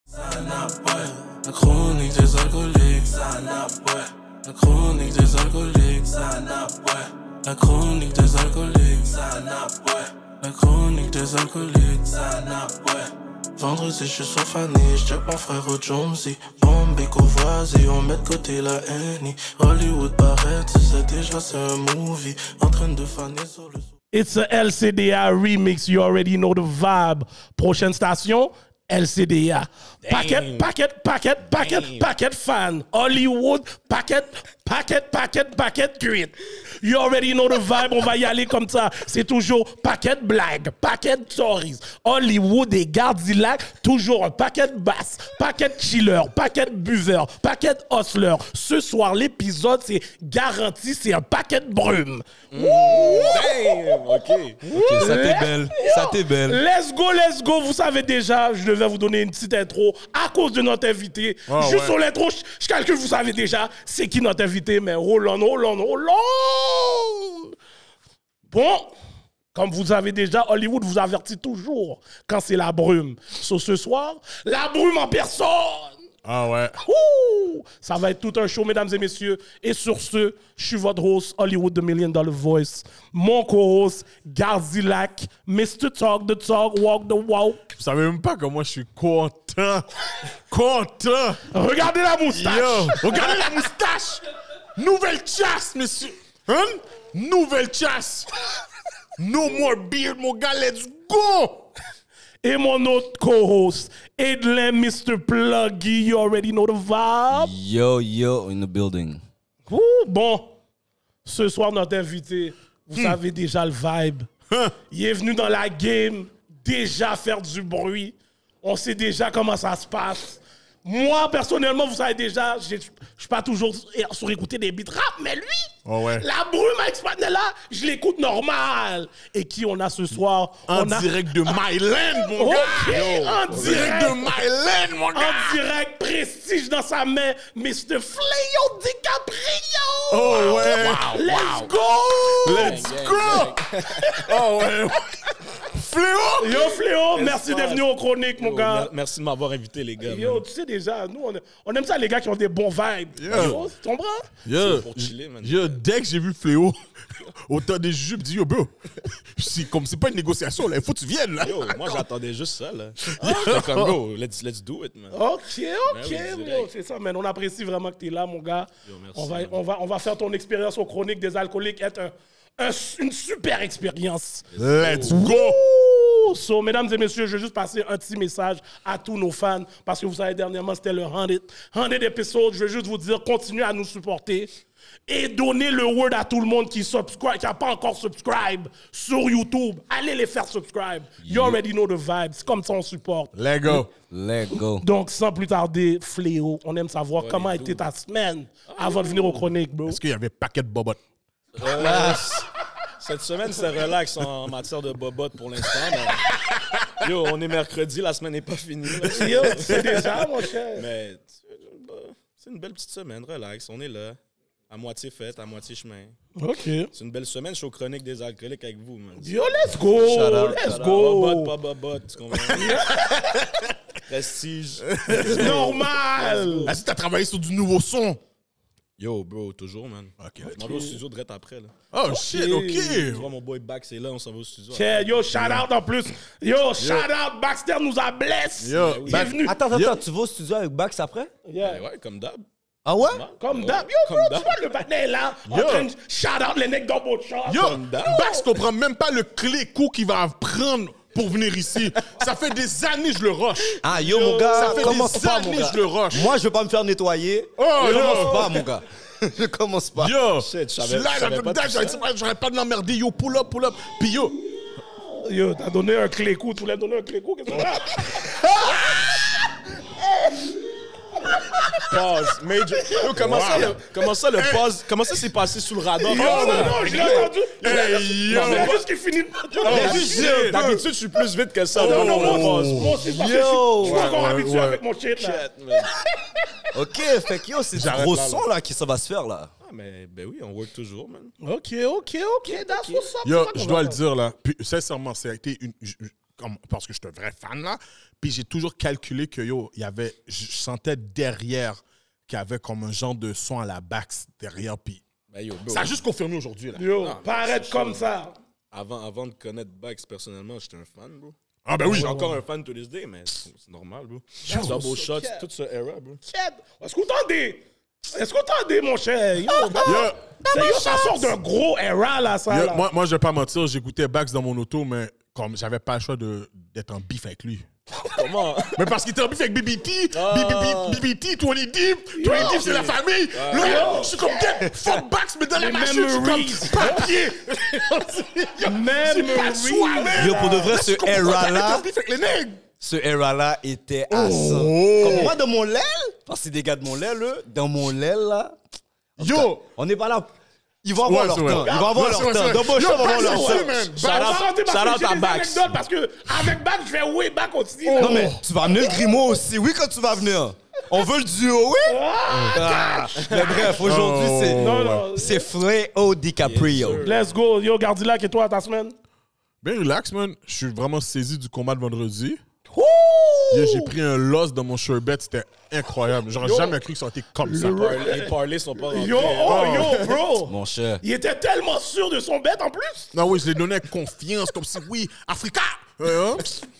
La chronique des alcooliques, la chronique des alcooliques, la chronique des alcooliques, la chronique des alcooliques, vendredi, je suis sur Fanny, j'check mon frère au Jonesy. Bombay, Courvoisier, on met de côté la haine. Hollywood paraît, tu sais déjà c'est un movie. En train de faner sur le... It's a LCDA remix, you already know the vibe. Prochaine station, LCDA. Packet fan. Hollywood, packet cuite. You already know the vibe, on va y aller comme ça. C'est toujours paquet blague, paquet stories. Hollywood et Gardilac, toujours un paquet basse, paquet chiller, paquet buveur, paquet hustler. Ce soir, l'épisode, c'est garanti, c'est un paquet brume. Damn, OK, ça t'est belle. Let's go. Vous savez déjà, je devais vous donner une petite intro à cause de notre invité. Juste sur l'intro, je calcule, vous savez déjà, c'est qui notre invité, mais hold on. Bon, comme vous avez déjà, Hollywood vous avertit toujours quand c'est la brume. Ce soir, la brume en personne. Ah ouais. Ouh, ça va être tout un show, mesdames et messieurs. Et sur ce, je suis votre host, Hollywood The $1 Million Voice. Mon co-host, Gardilac, Mr. Talk the Talk, Walk the Walk. Vous savez même pas comment je suis content. Regardez la moustache. Yo, regardez la moustache. Nouvelle chasse, monsieur. Hein? Nouvelle chasse. No more beard, mon gars, let's go. Et mon autre co-host, Edlin, Mr. Pluggy, you already know the vibe. Yo, in the building. Ouh, bon, ce soir, notre invité, vous savez déjà le vibe. Il est venu dans la game, déjà faire du bruit. On sait déjà comment ça se passe. Moi, personnellement, vous savez déjà, je suis pas toujours sur écouter des beats rap, mais lui, la brume avec Spanella, je l'écoute normal. Et qui on a ce soir? Direct de Myland, mon gars. En direct de Myland, mon gars. En direct, prestige dans sa main, Mr. Fléau DiCaprio. Oh ouais. Let's go. Oh ouais. Fléau, merci d'être venu aux chroniques, mon gars. Merci de m'avoir invité, les gars. Yo, tu sais déjà, nous, on aime ça, les gars qui ont des bons vibes. Yo, tu comprends? Yo, pour chiller, man. Yo, dès que j'ai vu Fléau, autant des jupes, dis yo, bro, comme c'est pas une négociation, là, il faut que tu viennes, là. Yo, moi, j'attendais juste ça, là. J'étais comme, bro, let's do it, man. OK, bro, c'est ça, man. On apprécie vraiment que tu es là, mon gars. Yo, merci, on va faire ton expérience aux chroniques des alcooliques être une super expérience. Let's go! So, mesdames et messieurs, je veux juste passer un petit message à tous nos fans parce que vous savez, dernièrement, c'était le 100 épisode. Je veux juste vous dire, continuez à nous supporter et donner le word à tout le monde qui n'a pas encore subscribe sur YouTube. Allez les faire subscribe. You already know the vibes. C'est comme ça on supporte. Let's go. Donc, sans plus tarder, Fléau, on aime savoir comment a été ta semaine avant de venir aux chroniques, bro. Est-ce qu'il y avait paquet de bobottes? Cette semaine, c'est relax en matière de bobotte pour l'instant. Mais... Yo, on est mercredi, la semaine n'est pas finie. Yo, c'est déjà, mon cher. Mais c'est une belle petite semaine, relax. On est là, à moitié fête, à moitié chemin. OK. C'est une belle semaine, je suis aux chroniques des alcooliques avec vous, man. Yo, let's go! Let's go! Bobotte, pas bobotte, tu comprends? Prestige. C'est normal! Est-ce que t'as travaillé sur du nouveau son? Yo, bro, toujours, man. OK. On va au studio direct après, là. Oh, shit, OK. Tu vois, mon boy Bax est là, on s'en va au studio. Yo, shout out en plus. Yo, shout out, Baxter nous a blessé. Yo, bienvenue. Attends, tu vas au studio avec Bax après? Yeah. Ouais, comme d'hab. Ah ouais? Comme d'hab. Yo, Comme bro, d'hab. tu vois le patin là, en train de shout out les necks dans votre shot. Yo, Comme d'hab. Bax comprend même pas le clé-coup qu'il va prendre pour venir ici. Ça fait des années que je le rush. Ah yo, mon gars, Ça fait commence des pas, mon années gars. que je le rush. Moi, je vais pas me faire nettoyer. Oh, Je yo. commence pas, mon gars. Je commence pas. Yo, Shit, je je suis là, savais pas tout ça. j'aurais pas de l'emmerder. Yo, pull up. Puis yo, Yo, t'as donné un clé-coup, tu voulais donner un clé-coup, qu'est-ce que c'est? Pause. Major. Yo, comment ça le pause? Comment ça s'est passé sous le radar? Non, je l'ai entendu. hey, yo. C'est juste qu'il finit. Shit. D'habitude, je suis plus vite que ça. Non, Moi, moi, moi aussi, parce que Yo. je suis encore Ouais, habitué ouais. avec mon shit, là. shit, man. Ok, fait que yo, c'est du J'arrête gros là, son là qui ça va se faire là. Ah, mais ben oui, on work toujours, man. OK, that's what's up. Yo, je dois le dire là. Puis, sincèrement, ça a été parce que je suis un vrai fan, là. Puis j'ai toujours calculé que, je sentais derrière qu'il y avait comme un genre de son à la Bax derrière. Puis Ben, yo, bro, ça a juste confirmé aujourd'hui, là. Yo, Ah, pas arrête c'est comme chaud. ça. avant de connaître Bax personnellement, j'étais un fan, bro. Ah, ben oui. Je suis encore un fan to this day, mais c'est normal, bro. Double shots, toute cette era, bro. Est-ce que vous entendez? Est-ce que vous entendez, mon cher? Yo, ça sort d'un gros era, là, ça. Là. Moi, je vais pas mentir, j'écoutais Bax dans mon auto, mais comme j'avais pas le choix d'être en bif avec lui. Comment? Mais parce qu'il était en bif avec BBT, BBT, 20 Deep, 20 Deep, c'est la famille. Là, je suis comme, fuck Bax, mais dans la Les machine, je suis memories. comme, papier. J'ai pas le choix, man. Yo, pour de vrai, Là, je ce suis comme, pourquoi t'es era-là, en bif avec les nègres? ce era-là était à ça. Comme moi, dans mon l'aile, parce que c'est des gars de mon l'aile, eux, dans mon l'aile, là, Yo! on n'est pas là. Ils vont avoir Ouais, leur c'est temps. vrai. Ils vont avoir Ouais, leur c'est vrai, temps. c'est Double vrai. Shot Yo, va avoir Bax, leur c'est vrai, temps. man. On va raconter parce shout out que j'ai à des Bax. anecdotes, parce que avec Bax, je vais way back aussi. Non, mais tu vas amener le Grimaud aussi. Oui, quand tu vas venir. On veut le duo, oui? Mais bref, aujourd'hui, non. c'est Fréo DiCaprio. Let's go. Yo, Gardilac, et toi, ta semaine? Ben relax, man. Je suis vraiment saisi du combat de vendredi. Yo, j'ai pris un loss dans mon sherbet, c'était incroyable. J'aurais jamais cru que ça aurait été comme ça. Les parlays sont pas rentrés. Yo, yo, bro. Mon cher. Il était tellement sûr de son bet en plus. Non, oui, je l'ai donné avec confiance, comme si, oui, Africa! Yo.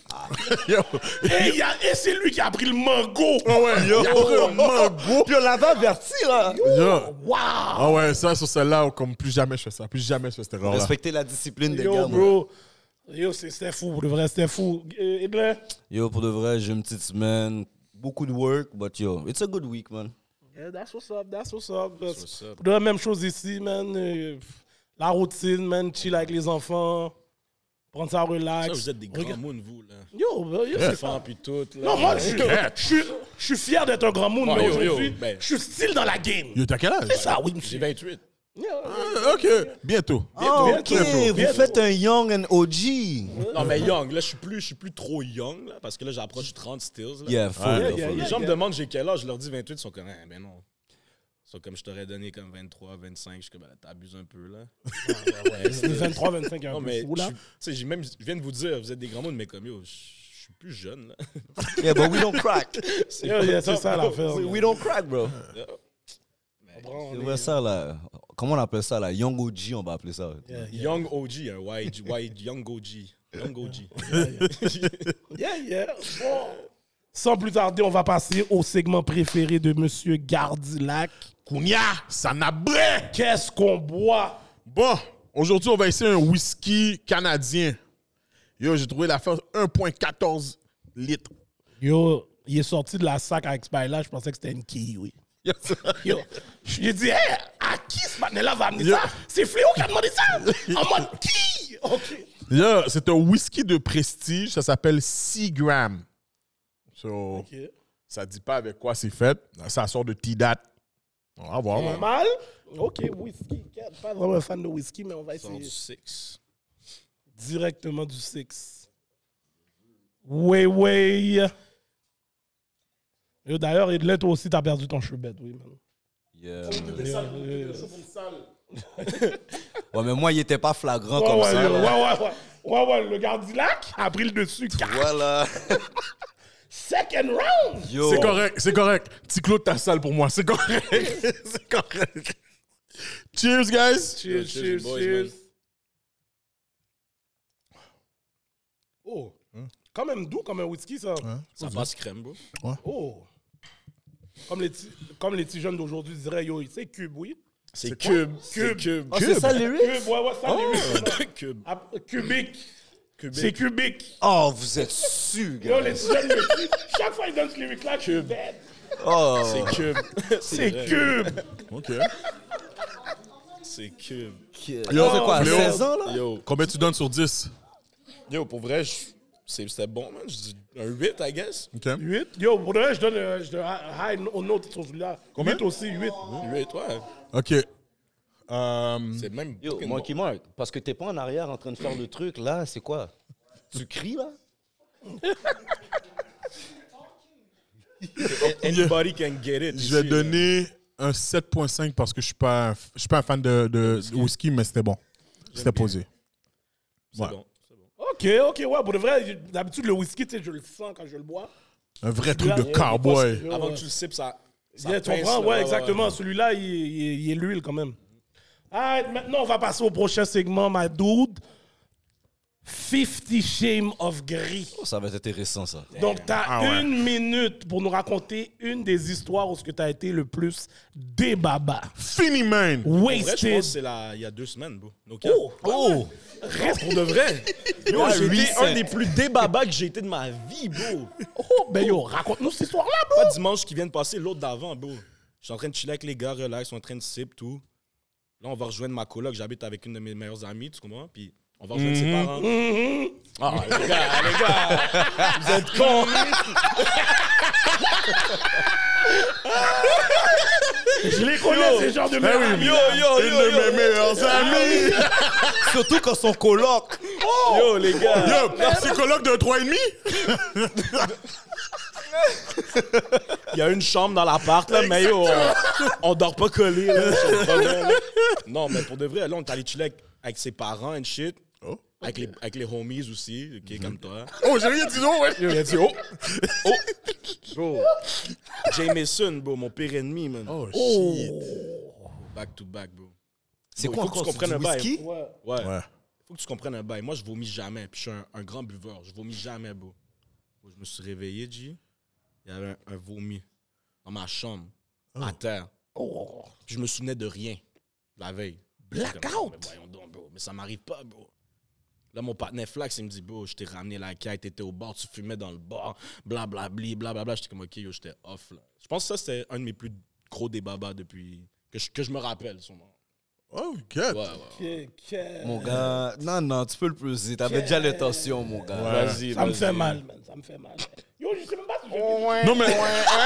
Et c'est lui qui a pris le mango. Ah ouais, il a pris un mango. Puis on l'avait averti, là. Yo. Wow. Ah ouais, ça, sur celle-là, comme plus jamais je fais ça. Plus jamais je fais cette erreur-là. Respectez la discipline des gars. Yo, moi. bro. Yo, c'était fou. Pour de vrai, c'était fou. Edler? Yo, pour de vrai, j'ai une petite semaine. Beaucoup de work, but yo, it's a good week, man. Yeah, that's what's up. That's what's up. what's up. Pour de vrai, même chose ici, man. La routine, man. Chill avec les enfants. Prendre ça relax. Ça, vous êtes des grands moons, vous, là. Yo, c'est ça. Enfants, puis tout, là. Non, moi, je suis fier d'être un grand monde, Ouais, mais yo, yo, aujourd'hui, ben. je suis style dans la game. Yo, t'as quel âge? C'est ça, oui, J'ai monsieur. 28. OK, bientôt. Ah, ok, vous bientôt. faites un young and OG. Non, mais young, là, je suis plus trop young, là, parce que là, j'approche du 30 stills, là. Yeah, full. Yeah, full. yeah, Les yeah. gens me demandent j'ai quel âge, je leur dis 28, ils sont comme, ah, ben non. Ils sont comme, je t'aurais donné comme 23, 25, je suis comme, ben, t'abuses un peu, là. C'est 23, 25 un Non, peu mais, fou, là. tu sais, je viens de vous dire, vous êtes des grands mots, mais comme, yo, je suis plus jeune, là. Yeah, but we don't crack. Yeah, c'est ça l'affaire. We don't crack, bro. On C'est est- vrai ça, là. Comment on appelle ça, là? Young OG, on va appeler ça. Young OG, un Young OG. Young OG. Yeah. Bon. Sans plus tarder, on va passer au segment préféré de Monsieur Gardilac. Kounia, ça n'a bré. Qu'est-ce qu'on boit? Bon, aujourd'hui, on va essayer un whisky canadien. Yo, j'ai trouvé l'affaire 1,14 litres. Yo, il est sorti de la sac avec ce bail-là, je pensais que c'était une kiwi. Yo, je lui ai dit, hey, à qui ce matin-là va amener Yo. ça? C'est Fléau qui a demandé ça? En mode qui? OK. Là, c'est un whisky de prestige. Ça s'appelle 6 grammes. So, OK. ça dit pas avec quoi c'est fait. Ça sort de T-Dat. On va voir, man. Normal? OK, whisky. Pas vraiment un fan de whisky, mais on va Sont essayer. du 6. Directement du 6. Ouais. Yo, d'ailleurs, Edler, toi aussi, t'as perdu ton cheveu, oui, man. Yeah. Yeah. Ouais, mais moi, il était pas flagrant Ouais, comme ouais, ça. yo, là. ouais, le Gardilac a pris le dessus. Voilà. Second round! Yo. C'est correct. Petit Claude, ta salle pour moi. C'est correct. C'est correct. Cheers, guys. Cheers, boys, cheers. man. Oh, quand même doux comme un whisky, ça. Ça passe crème, bro. Oh. Comme les petits jeunes d'aujourd'hui diraient, yo, c'est cube, oui. C'est cube. Cube. Cube. Oh, c'est ça, lyrics? Cube, ouais, ça, les Cube. Cubique. C'est cubique. Oh, vous êtes su, Yo, gars. les petits jeunes me disent, chaque fois ils donnent ce lyric-là, je suis dead. Oh. C'est cube. C'est vrai. cube. OK. C'est cube. Yo, c'est quoi, Léo. 16 ans, là? Yo, Combien tu donnes sur 10? pour vrai, c'était bon, man. Je dis un 8, I guess. OK. 8. Yo, pour de vrai, je donne high note sur celui-là. Combien? 8 aussi, 8. 8, ouais. OK. C'est même. Yo, fucking Monkey Mark, parce que t'es pas en arrière en train de faire le truc, là, c'est quoi? Tu cries, là? Anybody can get it. Je vais ici, donner un 7,5 parce que je suis pas un fan de whisky, mais c'était bon. C'était posé. C'est Ouais. bon. C'est bon. ok, ouais, pour de vrai, d'habitude, le whisky, tu sais, je le sens quand je le bois. Un vrai truc de Yeah, cowboy. yeah, Avant ouais. que tu le sips, ça Yeah, tu pince, comprends? là, Ouais, exactement. Celui-là, il est l'huile quand même. Alright, maintenant, on va passer au prochain segment, my dude. 50 Shades of Grey. Oh, ça va être intéressant, ça. Donc, tu as 1 minute pour nous raconter une des histoires où tu as été le plus débaba. Fini, man. En vrai, je pense Wasted. que c'est il y a 2 semaines, bro. No cap. Oh! Reste pour de vrai. Yo, Ah, j'ai été recent. un des plus débabas que j'ai été de ma vie, bro. Oh, ben yo, raconte-nous cette histoire-là, bro! Pas dimanche qui vient de passer, l'autre d'avant, bro. Je suis en train de chiller avec les gars, relax, on est en train de sip, tout. Là, on va rejoindre ma coloc. J'habite avec une de mes meilleures amies, tu comprends? Puis on va rejoindre ses parents. Ah, les gars, vous êtes cons. Je les connais, ces genres de Ben meilleurs oui, amis. une de mes meilleures amies. Surtout quand son coloc. Yo, les gars. Yo, c'est coloc de 3,5? Il y a une chambre dans l'appart, là, mais yo, on dort pas collé. Là, non, mais pour de vrai, là, on est allé chiller avec ses parents and shit. Oh. Avec les homies aussi, ok, comme toi. Oh, j'ai rien dit non, ouais. Yo, il a dit, oh, oh, bro. Jameson, bro, mon pire ennemi, man. Oh, shit. Back to back, bro. C'est Bro, quoi il faut que tu encore? comprennes Du un bail. whisky? Ouais. Ouais. Faut que tu comprennes un bail. Moi, je vomis jamais. Puis je suis un grand buveur. Je vomis jamais, bro. Bro, je me suis réveillé, G. Il y avait un vomi dans ma chambre, à terre. Oh. Puis je me souvenais de rien la veille. Blackout. J'étais comme, mais voyons donc, bro. Mais ça m'arrive pas, bro. Là, mon partenaire Flax, il me dit, bro, je t'ai ramené la caille, t'étais au bar, tu fumais dans le bar, blablabli, blablabla. J'étais comme, ok, yo, j'étais off, là. Je pense que ça, c'était un de mes plus gros débabas depuis que je me rappelle, sûrement. Oh, God. Ouais. Mon gars, non, tu peux le peser. T'avais déjà l'intention, mon gars. Vas-y, Ça me vas-y. fait mal, man. Ça me fait mal. Yo, je sais même pas si je... Non, mais.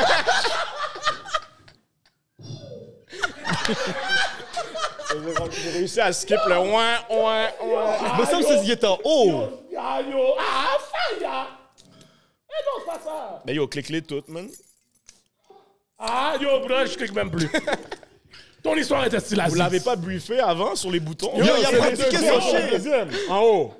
J'ai réussi à skip le ouin. Mais ça me semble qu'il était en haut. Ah, yo. Ah, fire. Eh non, c'est pas ça. Mais yo, clique-les toutes, man. Ah, yo, bro, je clique même plus. Ton histoire était style Vous l'avez pas briefé avant sur les boutons? Yo, il a pratiqué son shit. Deuxième, en haut.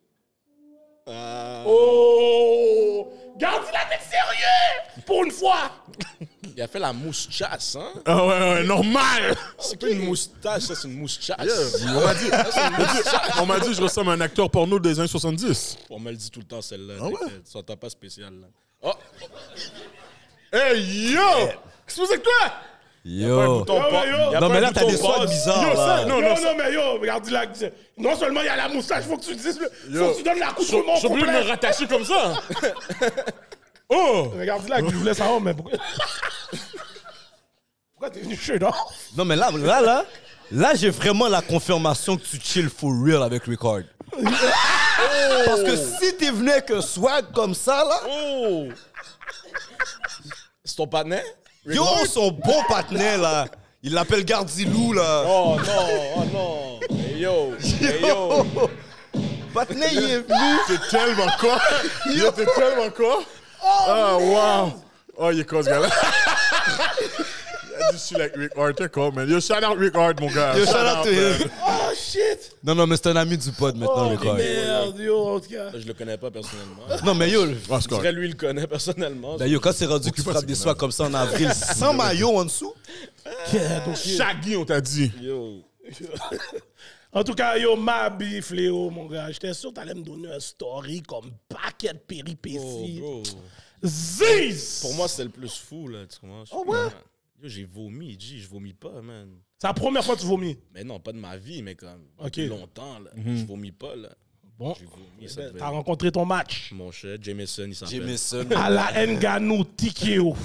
Oh! Garde la tête sérieux! Pour une fois! Il a fait la moustache, hein? Ah ouais, normal. C'est pas une moustache, ça, c'est une moustache. On m'a dit que je ressemble à un acteur porno des années 70. On me le dit tout le temps, celle-là. Ah ouais? t'inquiète. Ça t'as pas spécial, là. Oh! Hey, yo! Qu'est-ce que c'est que toi? Yo. Bouton pas. yo. Y a Non, pas mais un là, t'as bouton des soins pause. bizarres, Yo, ça, là. non, Non, mais yo, regarde là. Non seulement il y a la moustache, faut que tu dises faut que tu donnes l'accoutrement Je suis obligé de me complet. rattacher comme ça. Oh! Regarde là, je voulais savoir, mais pourquoi. Pourquoi t'es venu chez nous? Non, mais là, j'ai vraiment la confirmation que tu chill for real avec Ricard. Parce que si t'es venu avec un swag comme ça, là, Oh! C'est ton partenaire? yo, son bon partenaire, là, il l'appelle Gardilou, là. Oh non, oh non. Hey yo, hey yo. Partenaire, il est venu. T'es tellement quoi? Yo, t'es tellement quoi? Ah, wow! Oh, il est quoi, ce gars-là? Il a dit, je suis like Rick Hart, t'es quoi, man? Yo, shout out Rick Hart, mon gars. Yo, shout out to man. him. Oh shit! Non, mais c'est un ami du pod maintenant, Ricard. Merde, yo, en tout cas. Je le connais pas personnellement. Non, mais yo, Ah, c'est Je dirais correct. lui, il le connaît personnellement. ben, yo, quand c'est rendu que tu pas, frappes c'est des que swags comme ça en avril, sans maillot en dessous, Shaggy, on t'a dit. Yo. En tout cas, yo, ma bif, Léo, mon gars. J'étais sûr que t'allais me donner un story comme paquet de Oh, péripéties. bro. Ziz! Pour moi, c'était le plus fou, là. Tu comprends? Oh, ouais? Yo, j'ai vomi, G. Je vomis pas, man. C'est la première fois que tu vomis. Mais non, pas de ma vie, mais comme. Ok. Depuis longtemps, là. Je vomis pas, là. Bon. J'ai vomi, ça Ben, devait t'as être rencontré ton match. mon cher. Jameson, il s'appelle. Jameson. À la Nganou Tikeo.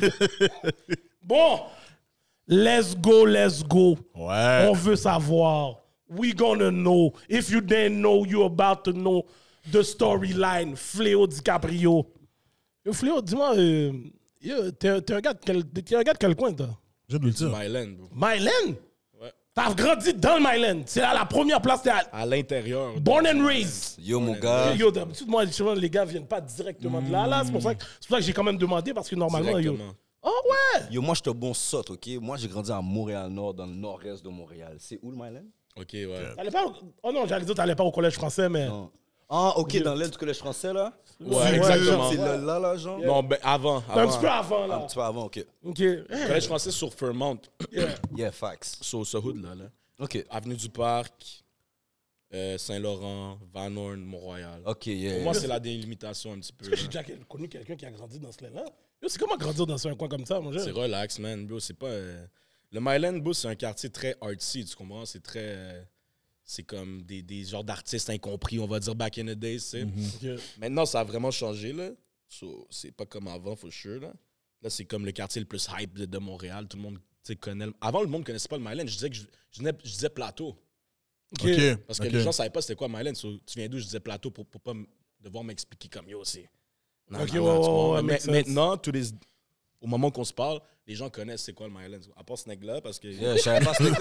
Bon. Let's go, let's go. Ouais. On veut savoir. We gonna know. If you didn't know, you about to know the storyline. Fléau DiCaprio. Yo, Fléau, dis-moi, yo, t'es un gars de quel coin, toi? Je viens de le dire. Myland, bro. Myland? Ouais. T'as grandi dans le Myland. C'est à la première place, t'es À l'intérieur. born and raised. Yo, mon gars. Yo, d'habitude, moi, souvent, les gars viennent pas directement de là. C'est pour ça que j'ai quand même demandé, parce que normalement, yo. Directement. Oh, ouais! Yo, moi, je suis un bon sot, OK? Moi, j'ai grandi à Montréal-Nord, dans le nord-est de Montréal. C'est où, le Myland? Ok, ouais. T'allais pas oh non, j'allais dire, t'allais pas au collège français, mais. Non. Ah, ok, dans l'aile du collège français, là? Ouais, exactement. C'est là, genre? Non, ben avant. Un petit peu avant, Un là. petit peu avant, ok. OK. Collège français sur Fairmount, Yeah, facts. sur ce hood-là. Ok. Avenue du Parc, Saint-Laurent, Van Horn, Mont-Royal. Ok, yeah. Pour moi, c'est la délimitation un petit peu. Est-ce que j'ai déjà connu quelqu'un qui a grandi dans ce là? Yo, c'est comment grandir dans un coin comme ça, mon C'est jeune? relax, man. Bro, c'est pas. Le Myland, bro, c'est un quartier très artsy, tu comprends? C'est très. C'est comme des genres d'artistes incompris, on va dire, back in the days, tu sais. OK. Maintenant, ça a vraiment changé, là. So, c'est pas comme avant, for sure, là. Là, c'est comme le quartier le plus hype de Montréal. Tout le monde, tu sais, connaît. Avant, le monde connaissait pas le Myland. Je disais que je disais plateau. OK. Parce que les gens savaient pas c'était quoi Myland. So, tu viens d'où? Je disais plateau pour pas devoir m'expliquer comme yo, c'est. Non, Ok, non, non, tu comprends? ouais, makes sense. Maintenant, au moment qu'on se parle, les gens connaissent c'est quoi le Myland. À part ce nègre-là, parce que. Yeah, je savais pas c'était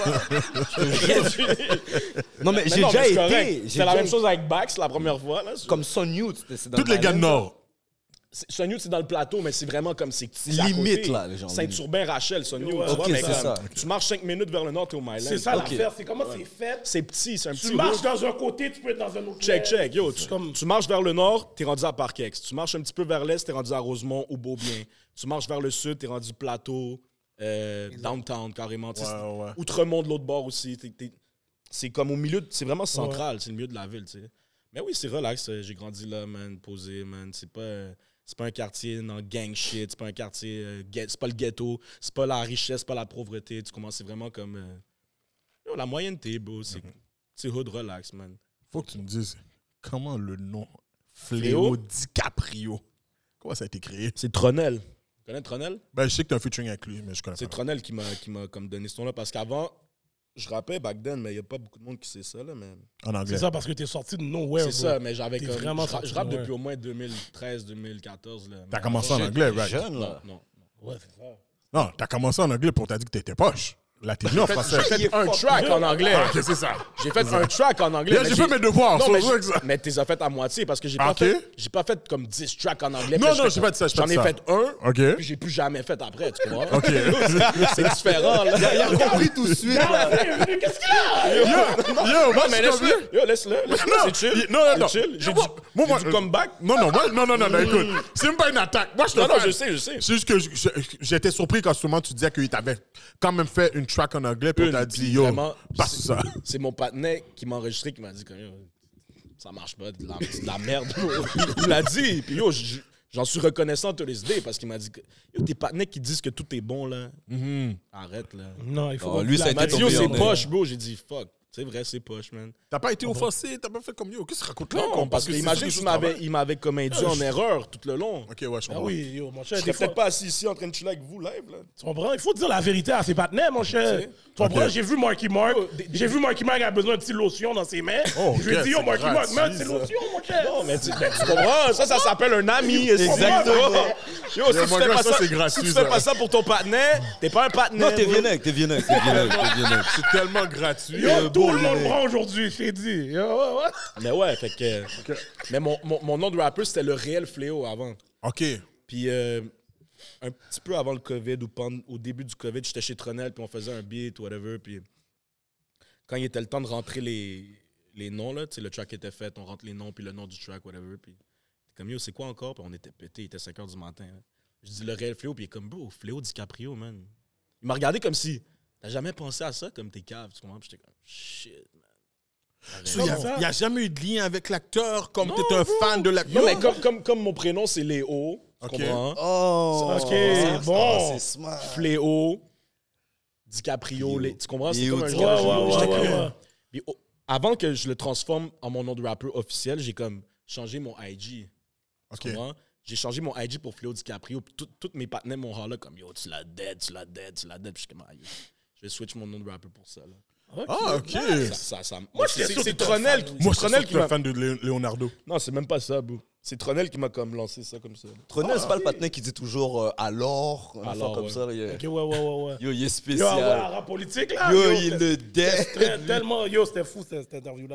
quoi. Non, mais j'ai non, déjà mais c'est été. correct. C'est la même chose avec Bax la première fois. Là. Comme Son Youth. c'est dans Tous le les gars de Myland, Nord. Sonny, c'est dans le plateau, mais c'est vraiment comme c'est à Limite, côté. là, les gens. Saint-Urbain, Rachel, Sonny. Ouais, tu vois, ok, mais c'est comme, ça. tu marches 5 minutes vers le nord, t'es au Myland. C'est ça OK. l'affaire, c'est comment c'est fait. C'est petit, c'est un petit Tu marches hood. dans un côté, tu peux être dans un autre. Check. Yo, C'est comme... tu marches vers le nord, t'es rendu à Parkex. Tu marches un petit peu vers l'est, t'es rendu à Rosemont ou Beaubien. Tu marches vers le sud, t'es rendu Plateau, Downtown, carrément. Tu sais, Ouais. Outremont de l'autre bord aussi. C'est comme au milieu, c'est vraiment central, c'est le milieu de la ville, tu sais. Mais oui, c'est relax. J'ai grandi là, man, posé, man. C'est pas un quartier dans gang shit, c'est pas un quartier, c'est pas le ghetto, c'est pas la richesse, c'est pas la pauvreté. Tu commences, c'est vraiment comme yo, la moyenneté, bro. C'est hood relax, man. Faut que tu me dises comment le nom Fléau Fléau DiCaprio, comment ça a été créé? C'est Tronel. Tu connais Tronel? Ben, je sais que tu as un featuring avec lui, mais je connais C'est pas. Tronel qui m'a comme donné ce nom-là parce qu'avant, je rappais back then, mais il n'y a pas beaucoup de monde qui sait ça, là, mais... En anglais. C'est ça parce que t'es sorti de nowhere. C'est ça, mais j'avais T'es comme... vraiment Je sorti rappe de depuis nowhere. au moins 2013, 2014, là. T'as commencé en Shit, anglais, t'es right? jeune, là. Non. Ouais, c'est ça. Non, t'as commencé en anglais pour t'as dit que t'étais poche. Là, t'es venu en français. J'ai fait un track en anglais. Ah, ok, c'est ça. J'ai fait un track en anglais. Là, mais j'ai fait mes devoirs. Non, c'est mais, pour ça que ça. mais t'es as fait à moitié parce que j'ai Ah, pas, ok. j'ai pas fait comme 10 tracks en anglais. Non, Puis non, j'ai pas dit ça, j'ai pas J'en dit ai ça. fait un, OK. puis j'ai plus jamais fait après, tu comprends? OK. C'est différent, là. Il a compris tout de suite, là. Qu'est-ce qu'il a? Yo, moi, Mais je suis laisse-le. Yo, laisse-le. Non, C'est chill. non, non. C'est chill. J'ai Moi, du moi, comeback. Non, écoute. C'est même pas une attaque. Moi, je te Non, fais- je sais. C'est juste que j'étais surpris quand souvent tu disais qu'il t'avait quand même fait une track en anglais, puis on t'a dit, yo, Vraiment, passe ça. C'est mon partenaire qui m'a enregistré qui m'a dit que yo, ça marche pas, c'est de la merde. Il me l'a dit, puis yo, j'en suis reconnaissant tous les idées parce qu'il m'a dit que yo, tes partenaires qui disent que tout est bon là, arrête là. Non, il faut. Oh, lui, ça a Il m'a été dit yo, c'est tombé, poche, bro. J'ai dit fuck, c'est vrai, c'est poche, man. T'as pas été offensé, t'as pas fait comme yo. Qu'est-ce que tu racontes là? Non, parce que c'est imagine ça qu'il m'avait comme induit en erreur tout le long. Ok, ouais, je Ah comprends. oui, yo, mon cher, Je des serais fois, peut-être pas assis ici en train de chiller avec vous live là. tu comprends? Il faut dire la vérité à ses partenaires, mon cher. sais. Tu comprends? Ok. J'ai vu Marky Mark. J'ai vu Marky Mark a besoin de petite lotion dans ses mains. Oh, Je lui ai ok, dit, yo, c'est Marky Mark, gratuit, mets une petite ça. lotion, mon cher. Non, mais tu comprends? Ça s'appelle un ami. Exactement. Yo, si tu mon fais gars, pas ça, ça, c'est gratuit, si tu ça. fais pas ça pour ton partenaire, t'es pas un partenaire. Non, t'es bro. viennock. C'est tellement gratuit. Yo, tout le monde prend aujourd'hui, je t'ai dit. Yo, ouais. Mais ouais, fait que. Mais mon nom de rappeur, c'était le réel Fléau avant. Ok. Puis un petit peu avant le COVID ou au début du COVID, j'étais chez Tronel, puis on faisait un beat, whatever. Puis quand il était le temps de rentrer les noms, là, tu sais, le track était fait, on rentre les noms, puis le nom du track, whatever. Puis comme yo, c'est quoi encore? Puis on était pété, il était 5 h du matin. Là. Je dis le réel Fléau, puis il est comme, bro, Fléau DiCaprio, man. Il m'a regardé comme si, t'as jamais pensé à ça comme t'es cave, tu comprends? Puis j'étais comme, shit, man. Il n'y a jamais eu de lien avec l'acteur, comme Non, t'es un fan de l'acteur. Non, mais comme mon prénom, c'est Léo, tu Ok. comprends? Oh. Ok, Ah, bon. c'est smart. Fléau, DiCaprio, tu comprends? C'est Léo comme un DiCaprio. genre Ouais, j'étais ouais, comme- ouais. Puis, avant que je le transforme en mon nom de rappeur officiel, j'ai comme changé mon IG. Ok. Tu comprends? J'ai changé mon IG pour Fléau DiCaprio. Puis tous mes partenaires m'ont râlé comme yo, tu l'as dead. Puis je suis comme, ah, yo, je vais switch mon nom de rappeur pour ça. Là. Ah, ok. Moi, j'étais sûr que c'est t'étais Tronel, fan. Moi, je Tronel suis qui m'a. fan de Leonardo. Non, c'est même pas ça, bro. C'est Tronel qui m'a comme lancé ça comme ça. Tronel, c'est pas le patin qui dit toujours alors, un Alors, affaire comme ouais. ça. Là, yeah. Ok, ouais. Yo, il est Yo, ouais, spécial. rap politique, là. Yo, il c'était- le death. Tellement, yo, c'était fou, cette interview-là.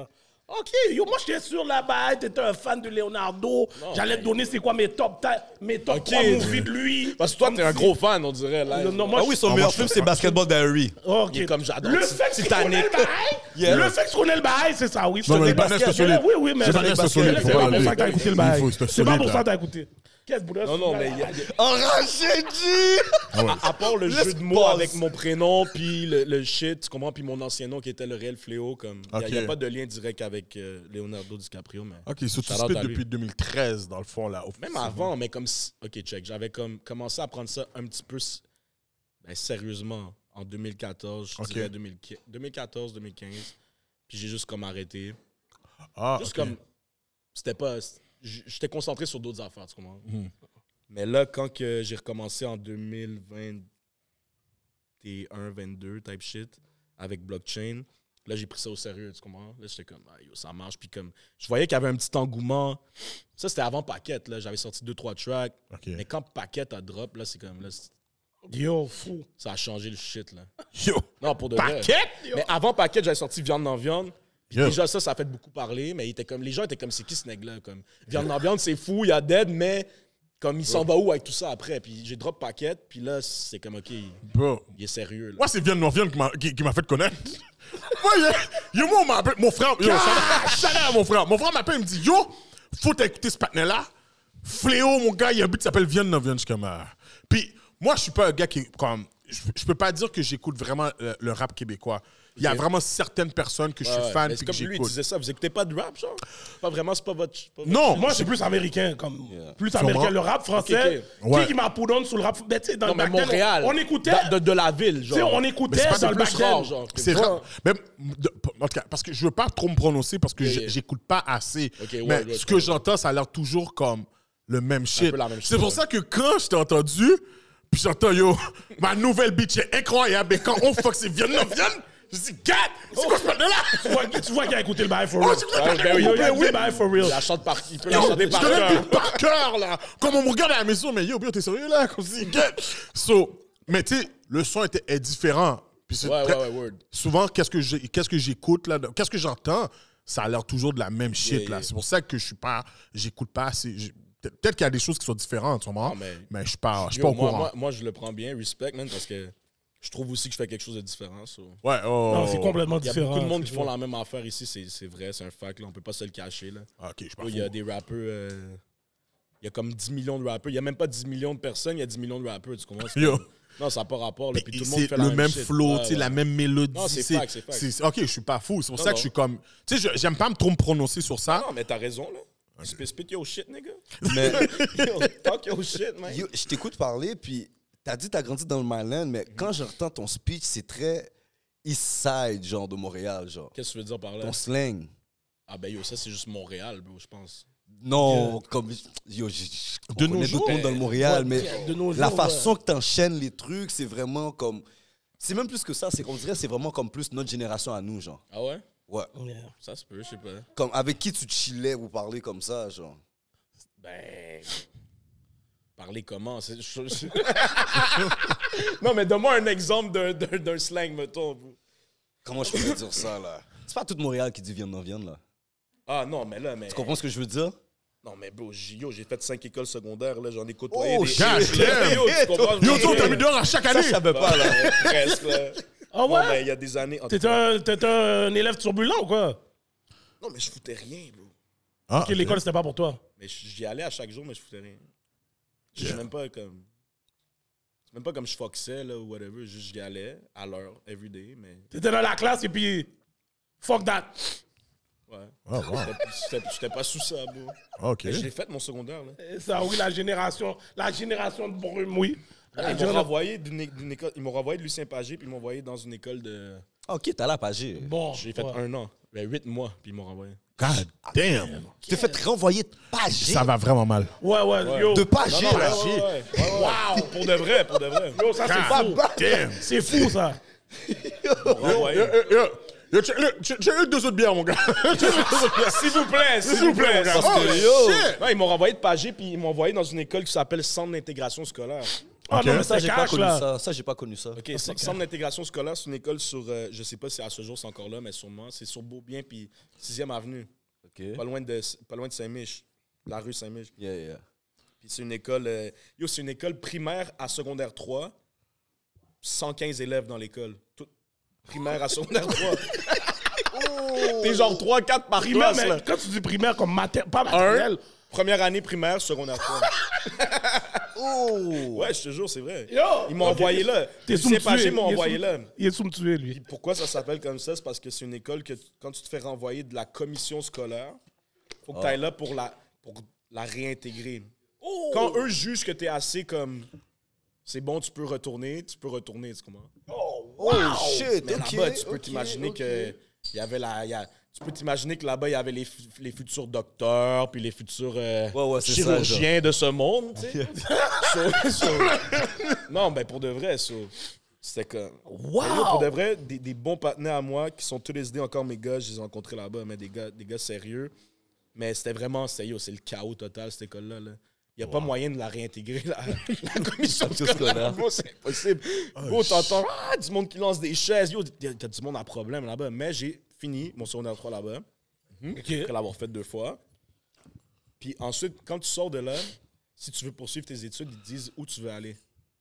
OK, yo, moi, j'étais sûr là-bas, t'étais un fan de Leonardo. J'allais te donner c'est quoi mes top 3 movies de lui. Parce que toi, t'es un gros fan, on dirait. Là. Non, moi, Ah oui, son meilleur film, c'est Basketball Diary. OK. Il est comme j'adore. Le fait que tu connais le bail, le fait que tu connais le bail, c'est ça, oui. Non, mais le basket, basket, c'est solide. Oui, mais Le basket, c'est solide. c'est pas pour ça que t'as écouté le bail. Il faut, c'est C'est pas solide, pour ça là. que t'as écouté. Qu'est-ce que Non, mais Enragé, G! à part le jeu de mots avec mon prénom, puis le shit, tu comprends, puis mon ancien nom qui était le réel fléau, comme il n'y a pas de lien direct avec Leonardo DiCaprio, mais OK, so tu shout out spit à lui. depuis 2013, dans le fond, là. Même avant, mais comme OK, check, j'avais comme commencé à prendre ça un petit peu sérieusement en 2014, je dirais 2014, 2015, puis j'ai juste comme arrêté. Ah, Juste OK. comme c'était pas j'étais concentré sur d'autres affaires, tu comprends? Mais là, quand que j'ai recommencé en 2021, 22 type shit, avec blockchain, là, j'ai pris ça au sérieux, tu comprends? Là, j'étais comme, yo, ça marche. Puis comme, je voyais qu'il y avait un petit engouement. Ça, c'était avant Paquette, là. J'avais sorti 2-3 tracks. OK. Mais quand Paquette a drop, là, c'est comme, là, Yo, fou. ça a changé le shit, là. Yo! Non, pour de vrai. Paquette? Mais avant Paquette, j'avais sorti Viande dans Viande. Puis Yo. déjà, ça a fait beaucoup parler. Mais les gens étaient comme, c'est qui ce nègre-là? Comme, Viande dans Viande, c'est fou, il y a Dead, mais comme, il s'en va où avec tout ça après? Puis j'ai drop Paquette, puis là, c'est comme, OK, Bro. il est sérieux, là. Moi, c'est Vienne Norvienne qui m'a fait connaître. Moi, on m'a appelé. Mon frère, yo, ça à mon frère. Mon frère m'appelle, il me dit, yo, faut t'écouter ce patinet-là. Fléau, mon gars, il y a un but qui s'appelle Vienne Norvienne. Je suis comme, Puis, moi, je suis pas un gars qui, comme, je peux pas dire que j'écoute vraiment le rap québécois. Il y a vraiment certaines personnes que je suis fan Mais et c'est que comme lui, il j'écoute. disait ça. Vous écoutez pas de rap, genre? Pas vraiment, c'est pas votre. Non, Moi, c'est plus américain, comme plus américain. Le rap français, Ok, Ouais. qui m'a poudonné sur le rap. Ben, tu sais, dans Non, le mais back then, Montréal. on écoutait. De la ville, Tu sais, genre. on Mais écoutait c'est pas dans des le plus back then. rare, genre. c'est rare. Même, en tout cas, parce que je veux pas trop me prononcer parce que Yeah. j'écoute pas assez. Ok, mais ouais, ce que j'entends, ça a l'air toujours comme le même shit. peu la même C'est chose, pour ouais. ça que quand je t'ai entendu, puis j'entends, yo, ma nouvelle bitch est incroyable, et quand on fuck, c'est Vienne, je dis, God, c'est quoi ce là? Tu vois qu'il a écouté le bail for Oh, real. tu vois, ben oui, Il a ben écouté le bail for real. Il la chante par. Il peut la chanter Je par connais cœur. plus par cœur, là. Comme on me regarde à la maison, mais yo, t'es sérieux, là? Comme si, get. So, mais tu sais, le son est différent. Puis c'est Ouais, très- ouais, word. Souvent, qu'est-ce que j'écoute, là? Qu'est-ce que j'entends? Ça a l'air toujours de la même shit, Yeah, là. yeah. C'est pour ça que j'écoute pas assez. Peut-être qu'il y a des choses qui sont différentes, sûrement. Non, mais je suis pas Yo, au courant. moi, je le prends bien, respect, man, parce que je trouve aussi que je fais quelque chose de différent. So. Ouais, oh. Non, c'est complètement Il y a différent. beaucoup de monde qui c'est font ça. la même affaire ici, c'est vrai, c'est un fact, là, on peut pas se le cacher. Là. Ok, je suis pas Il y a fou. des rappeurs, il y a comme 10 millions de rappeurs, il y a même pas 10 millions de personnes, il y a 10 millions de rappeurs, tu comprends? C'est Yo. comme- Non, ça n'a pas rapport, là, puis tout le monde C'est fait la le même même shit. flow, Ouais, tu sais, ouais. la même mélodie. Non, c'est fact, c'est fact. Ok, je suis pas fou. C'est pour Non, ça que non. je suis comme. Tu sais, j'aime pas trop me prononcer sur ça. Non, mais t'as raison, là. Spit your shit, nigga. Mais Yo, talk your shit, man. yo, je t'écoute parler, puis t'as dit que t'as grandi dans le Myland, mais quand j'entends ton speech, c'est très East Side, genre, de Montréal, genre. Qu'est-ce que tu veux dire par là? Ton slang. Ah ben yo, ça c'est juste Montréal, bro, je pense. Non, comme. Yo, je De nos connais jours. d'autres mondes dans le Montréal, Ouais, mais de nos la jours, façon que t'enchaînes les trucs, c'est vraiment comme. C'est même plus que ça, c'est qu'on dirait c'est vraiment comme plus notre génération à nous, genre. Ah ouais? Ouais. Yeah. Ça se peut, je sais pas. Comme avec qui tu chillais ou parlais comme ça, genre. Ben. Parler comment? Non, mais donne-moi un exemple d'un slang, mettons. Bro. Comment je pourrais dire ça, là? C'est pas tout Montréal qui dit viande, là. Ah non, mais là, mais. Tu comprends ce que je veux dire? Non, mais bro, yo, j'ai fait 5 écoles secondaires, là, j'en ai côtoyé. Oh, des- shit! Yo, tu comprends? Yo, toi, t'as mis dehors à chaque Ça, année. je savais pas, là. Ouais, presque, là. Ah Non, mais ouais? il y a des années. en tout T'étais cas. un élève turbulent ou quoi? Non, mais je foutais rien, bro. Ah, Ok, l'école, c'était pas pour toi. Mais j'y allais à chaque jour, mais je foutais rien. Je suis même pas comme. C'est même pas comme je foxais, là, ou whatever. Juste j'y allais à l'heure, everyday, mais. T'étais dans la classe et puis. Fuck that. Ouais. Oh, wow. J'étais pas sous ça, bro. Ok. Mais je l'ai fait, mon secondaire, là. Et ça, oui, la génération de brume, oui. Ils m'ont renvoyé d'une école. Ils m'ont renvoyé de Lucien Pagé, puis ils m'ont envoyé dans une école de. Ok, t'as la pagée. Bon. J'ai fait ouais. 1 an. Ben, 8 mois, puis ils m'ont renvoyé. God damn. Tu t'es fait renvoyer de pagée. Ça va vraiment mal. Ouais, ouais, yo. De pagée, Non, là. Wow! Pour de vrai, pour de vrai. Yo, ça, c'est fou. Damn. C'est fou, ça. Renvoyé. Yo, check 2 autres bières, mon gars. S'il vous plaît, s'il vous plaît. Parce Parce que, que, yo. non, ils m'ont renvoyé de Pagé, puis ils m'ont envoyé dans une école qui s'appelle Centre d'intégration scolaire. Ah Ok. non, mais Ça, c'est j'ai pas cash, connu là. ça. Ça, j'ai pas connu ça. OK, centre d'intégration scolaire, c'est une école sur, je sais pas si à ce jour c'est encore là, mais sûrement, c'est sur Beaubien puis 6e Avenue, OK. pas loin de Saint-Mich, la rue Saint-Mich. Yeah. Puis c'est une école, c'est une école primaire à secondaire 3, 115 élèves dans l'école. Tout primaire à secondaire 3. T'es genre 3-4 par Primaire, classe, là. mais quand tu dis primaire comme pas maternelle. Première année primaire, secondaire 3. Oh! Ouais, je te jure, c'est vrai. Yo! Ils m'ont Ok. envoyé là. T'es sous C'est me pas tuer. ils m'ont Il est envoyé sous- là. Il est sous me tuer, lui. Pourquoi ça s'appelle comme ça? C'est parce que c'est une école que quand tu te fais renvoyer de la commission scolaire, faut que tu ailles là pour la réintégrer. Quand eux jugent que tu es assez comme c'est bon, tu peux retourner, tu comprends? Oh, shit! Mais OK. là-bas, tu peux OK, t'imaginer OK. que il y avait tu peux t'imaginer que là-bas, il y avait les futurs docteurs, puis les futurs ouais, c'est ça, chirurgiens de ce monde, tu sais. Non, ben pour de vrai, c'était comme... Wow! Mais yo, pour de vrai, des bons partenaires à moi qui sont tous les idées encore mes gars, je les ai rencontrés là-bas, mais des gars sérieux. Mais c'était vraiment, c'est le chaos total, cette école-là. Là. Il n'y a pas moyen de la réintégrer, la commission scolaire. Bro, c'est impossible. Bro, t'entends du monde qui lance des chaises. Yo, t'as du monde à problème là-bas. Mais j'ai fini mon secondaire 3 là-bas, après l'avoir fait 2 fois. Puis ensuite, quand tu sors de là, si tu veux poursuivre tes études, ils te disent où tu veux aller.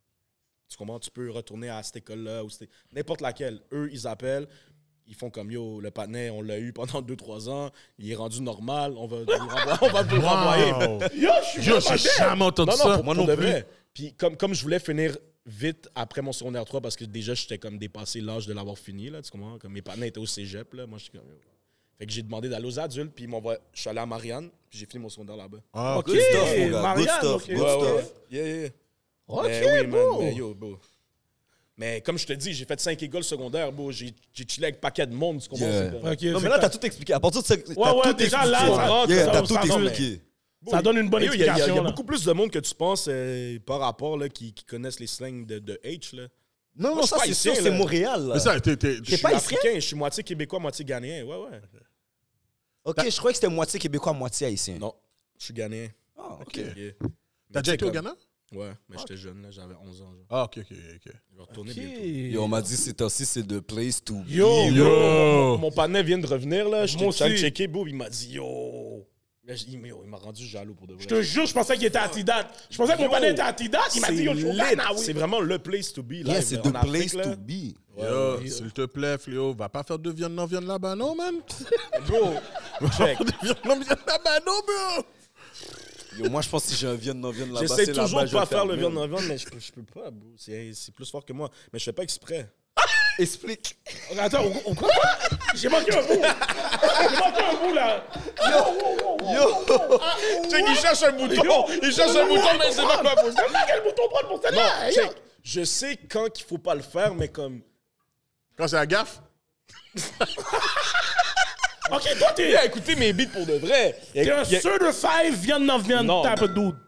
Tu comprends? Tu peux retourner à cette école-là ou n'importe laquelle. Eux, ils appellent. Ils font comme, yo, le patinet, on l'a eu pendant 2-3 ans. Il est rendu normal. On va vous le renvoyer. Yo, je suis Yo, j'ai jamais entendu Non, ça. pour de vrai. Puis comme je voulais finir vite après mon secondaire 3 parce que déjà, j'étais comme dépassé l'âge de l'avoir fini, là, tu comprends? Comme mes partenaires étaient au cégep, là. Moi, j'étais comme... Fait que j'ai demandé d'aller aux adultes, puis je suis allé à Marianne, puis j'ai fini mon secondaire là-bas. Ah, OK, Good stuff, mon gars. Good Marianne, stuff. OK. Good stuff. Yeah. OK, Mais oui, bro. man. Mais yo, bro. Mais comme je te dis, j'ai fait 5 écoles secondaires, bro. J'ai chillé avec un paquet de monde, tu comprends? Yeah. C'est comme- OK, Non, c'est mais là, que t'as tout expliqué. À partir de ça, t'as ouais, tout déjà, expliqué. là, ça- Yeah, ça- t'as tout ça- expliqué. ça donne une bonne Mais yo, il y a explication. là. beaucoup plus de monde que tu penses par rapport là, qui connaissent les slangs de H. Là. Non, Moi, non, je ça, suis c'est pas sûr, haïtien, c'est là. Montréal, là. Mais ça, Je suis pas haïtien? africain, je suis moitié québécois, moitié ghanéen. Ouais. OK, je croyais que c'était moitié québécois, moitié haïtien. Non, je suis ghanéen. Ah, OK. Yeah. T'as déjà été au Ghana? Ouais, mais j'étais jeune, là, j'avais 11 ans. Genre. Ah, OK. Je vais retourner OK. bientôt. Yo, on m'a dit c'est aussi c'est the place to be. Yo. Mon partenaire vient de revenir, là. Je Moi suis allé aussi. checker, bro. Il m'a dit, yo. Là, il m'a rendu jaloux pour de vrai. Je te jure, je pensais qu'il était à Tidat. Je pensais que mon Yo, panier était à Tidat. Il m'a dit, yo, je suis au lit. Ghana, oui. C'est vraiment le place to be. Yeah, live, c'est là, the en Afrique, place là. to be. Yo, s'il te plaît, Fléau, va pas faire de viande non viande là-bas, non, man? Bro, check. De viande non viande là-bas, non, bro! Yo, moi, je pense que si j'ai un viande non viande là-bas, J'essaie c'est toujours là-bas, de je vais pas faire le faire viande mieux. en viande, mais je peux pas, bro. C'est plus fort que moi. Mais je fais pas exprès. Explique. Attends, on quoi? J'ai manqué un bout. J'ai manqué un bout, là. Check, il cherche un bouton. Il cherche un bouton, mais c'est pas quoi pour ça. Quel bouton prendre pour Non, celle-là? check. Je sais quand il faut pas le faire, mais comme... Quand c'est la gaffe? OK, toi, Il t'es a écouté mes beats pour de vrai. un certified viande non viande Non. type of dude.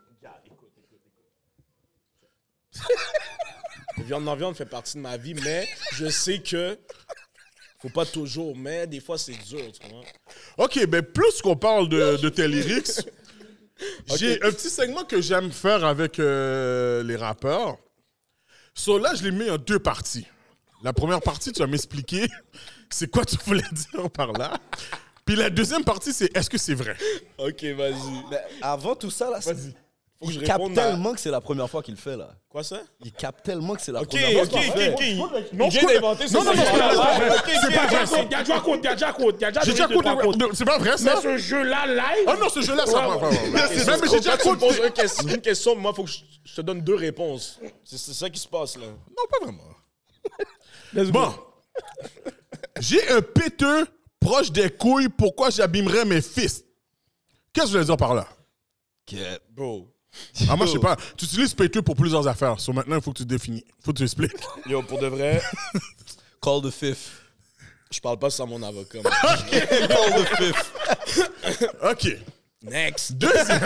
Le viande non viande fait partie de ma vie, mais je sais que... Faut pas toujours, mais des fois, c'est dur, tu comprends? OK, ben plus qu'on parle de tes lyrics, j'ai un petit segment que j'aime faire avec les rappeurs. So là, je l'ai mis en 2 parties. La première partie, tu vas m'expliquer c'est quoi tu voulais dire par là. Puis la deuxième partie, c'est est-ce que c'est vrai? OK, vas-y. Mais avant tout ça, là, Faut que je il capte réponde à... tellement que c'est la première fois qu'il le fait, là. Quoi ça? Il capte tellement que c'est la OK, première OK, fois qu'il OK, le fait. OK. Il vient d'inventer ça. Non, c'est pas vrai. OK, Il y a déjà quote. J'ai déjà coupé. C'est pas vrai, Mais ça? ce jeu-là, live... Ah non, ce jeu-là, ça va. Mais j'ai déjà Quand tu me poses coupé. une question, moi, il faut que je te donne 2 réponses. C'est ça qui se passe, là. Non, pas vraiment. Let's go. Bon. J'ai un péteux proche des couilles, pourquoi j'abîmerais mes fils? Qu'est-ce que je veux dire par là? Bro. Ah, moi, je sais pas. Tu utilises péteux pour plusieurs affaires. So maintenant, il faut que tu définis. Il faut que tu expliques. Yo, pour de vrai, Call the fifth. je parle pas sans mon avocat. man. Call the fifth. OK. Next. Deuxième.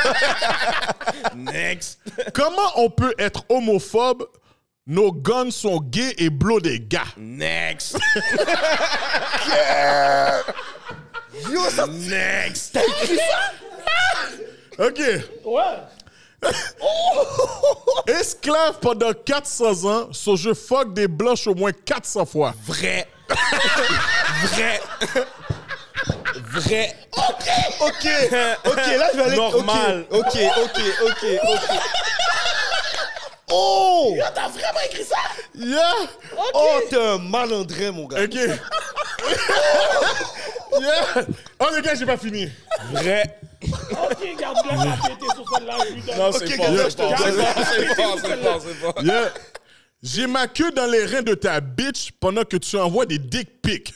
Next. Comment on peut être homophobe? Nos guns sont gays et blow des gars. Next. Yo, ça... Next. OK. Ouais. Esclave pendant 400 ans, so je fuck des blanches au moins 400 fois. Vrai. Vrai. Ok, là je vais aller. Normal. Ok. Oh! T'as vraiment écrit ça? Yeah! Oh, t'es un malandrin, mon gars. Ok. Yeah! Oh, les gars, j'ai pas fini. Vrai. Ok, garde-le, ça a pété sur celle-là. je lui donne. Non, c'est Ok, fort. gars, C'est fort. Yeah! J'ai ma queue dans les reins de ta bitch pendant que tu envoies des dick pics.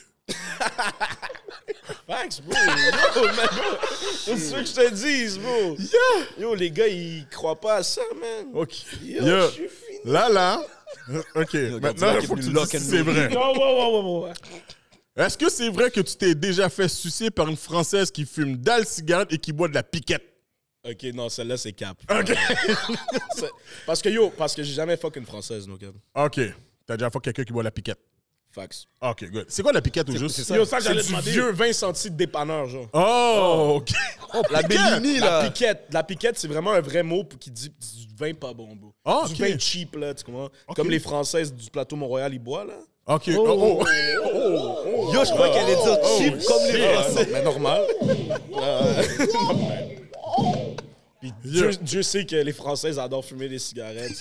Facts, bro. Yo, man, bro. C'est ce que je te dis, bro. Yeah! Yo, les gars, ils croient pas à ça, man. Ok. Yo, Yeah. je suis fini. Là. Ok. Maintenant, il faut que tu dises si c'est vrai. Wow. Est-ce que c'est vrai que tu t'es déjà fait sucer par une Française qui fume dalle cigarette et qui boit de la piquette? Ok, non, celle-là, c'est cap. Ok. Parce que j'ai jamais fuck une Française, no cap. Ok. T'as déjà fait quelqu'un qui boit de la piquette? Facts. Ok, good. C'est quoi la piquette au juste? Yo, ça, C'est j'allais du demander. vieux 20 centi de dépanneur, genre. Oh, ok. La Bellini, là. La piquette, c'est vraiment un vrai mot qui dit du vin pas bon, bro. Ah, Du ok. vin cheap, là, tu comprends? Comme les Françaises du plateau Mont-Royal, ils boivent, là. Ok. Yo, je crois qu'elle allait dire cheap comme les Français. Mais normal. Puis Dieu sait que les Françaises adorent fumer des cigarettes.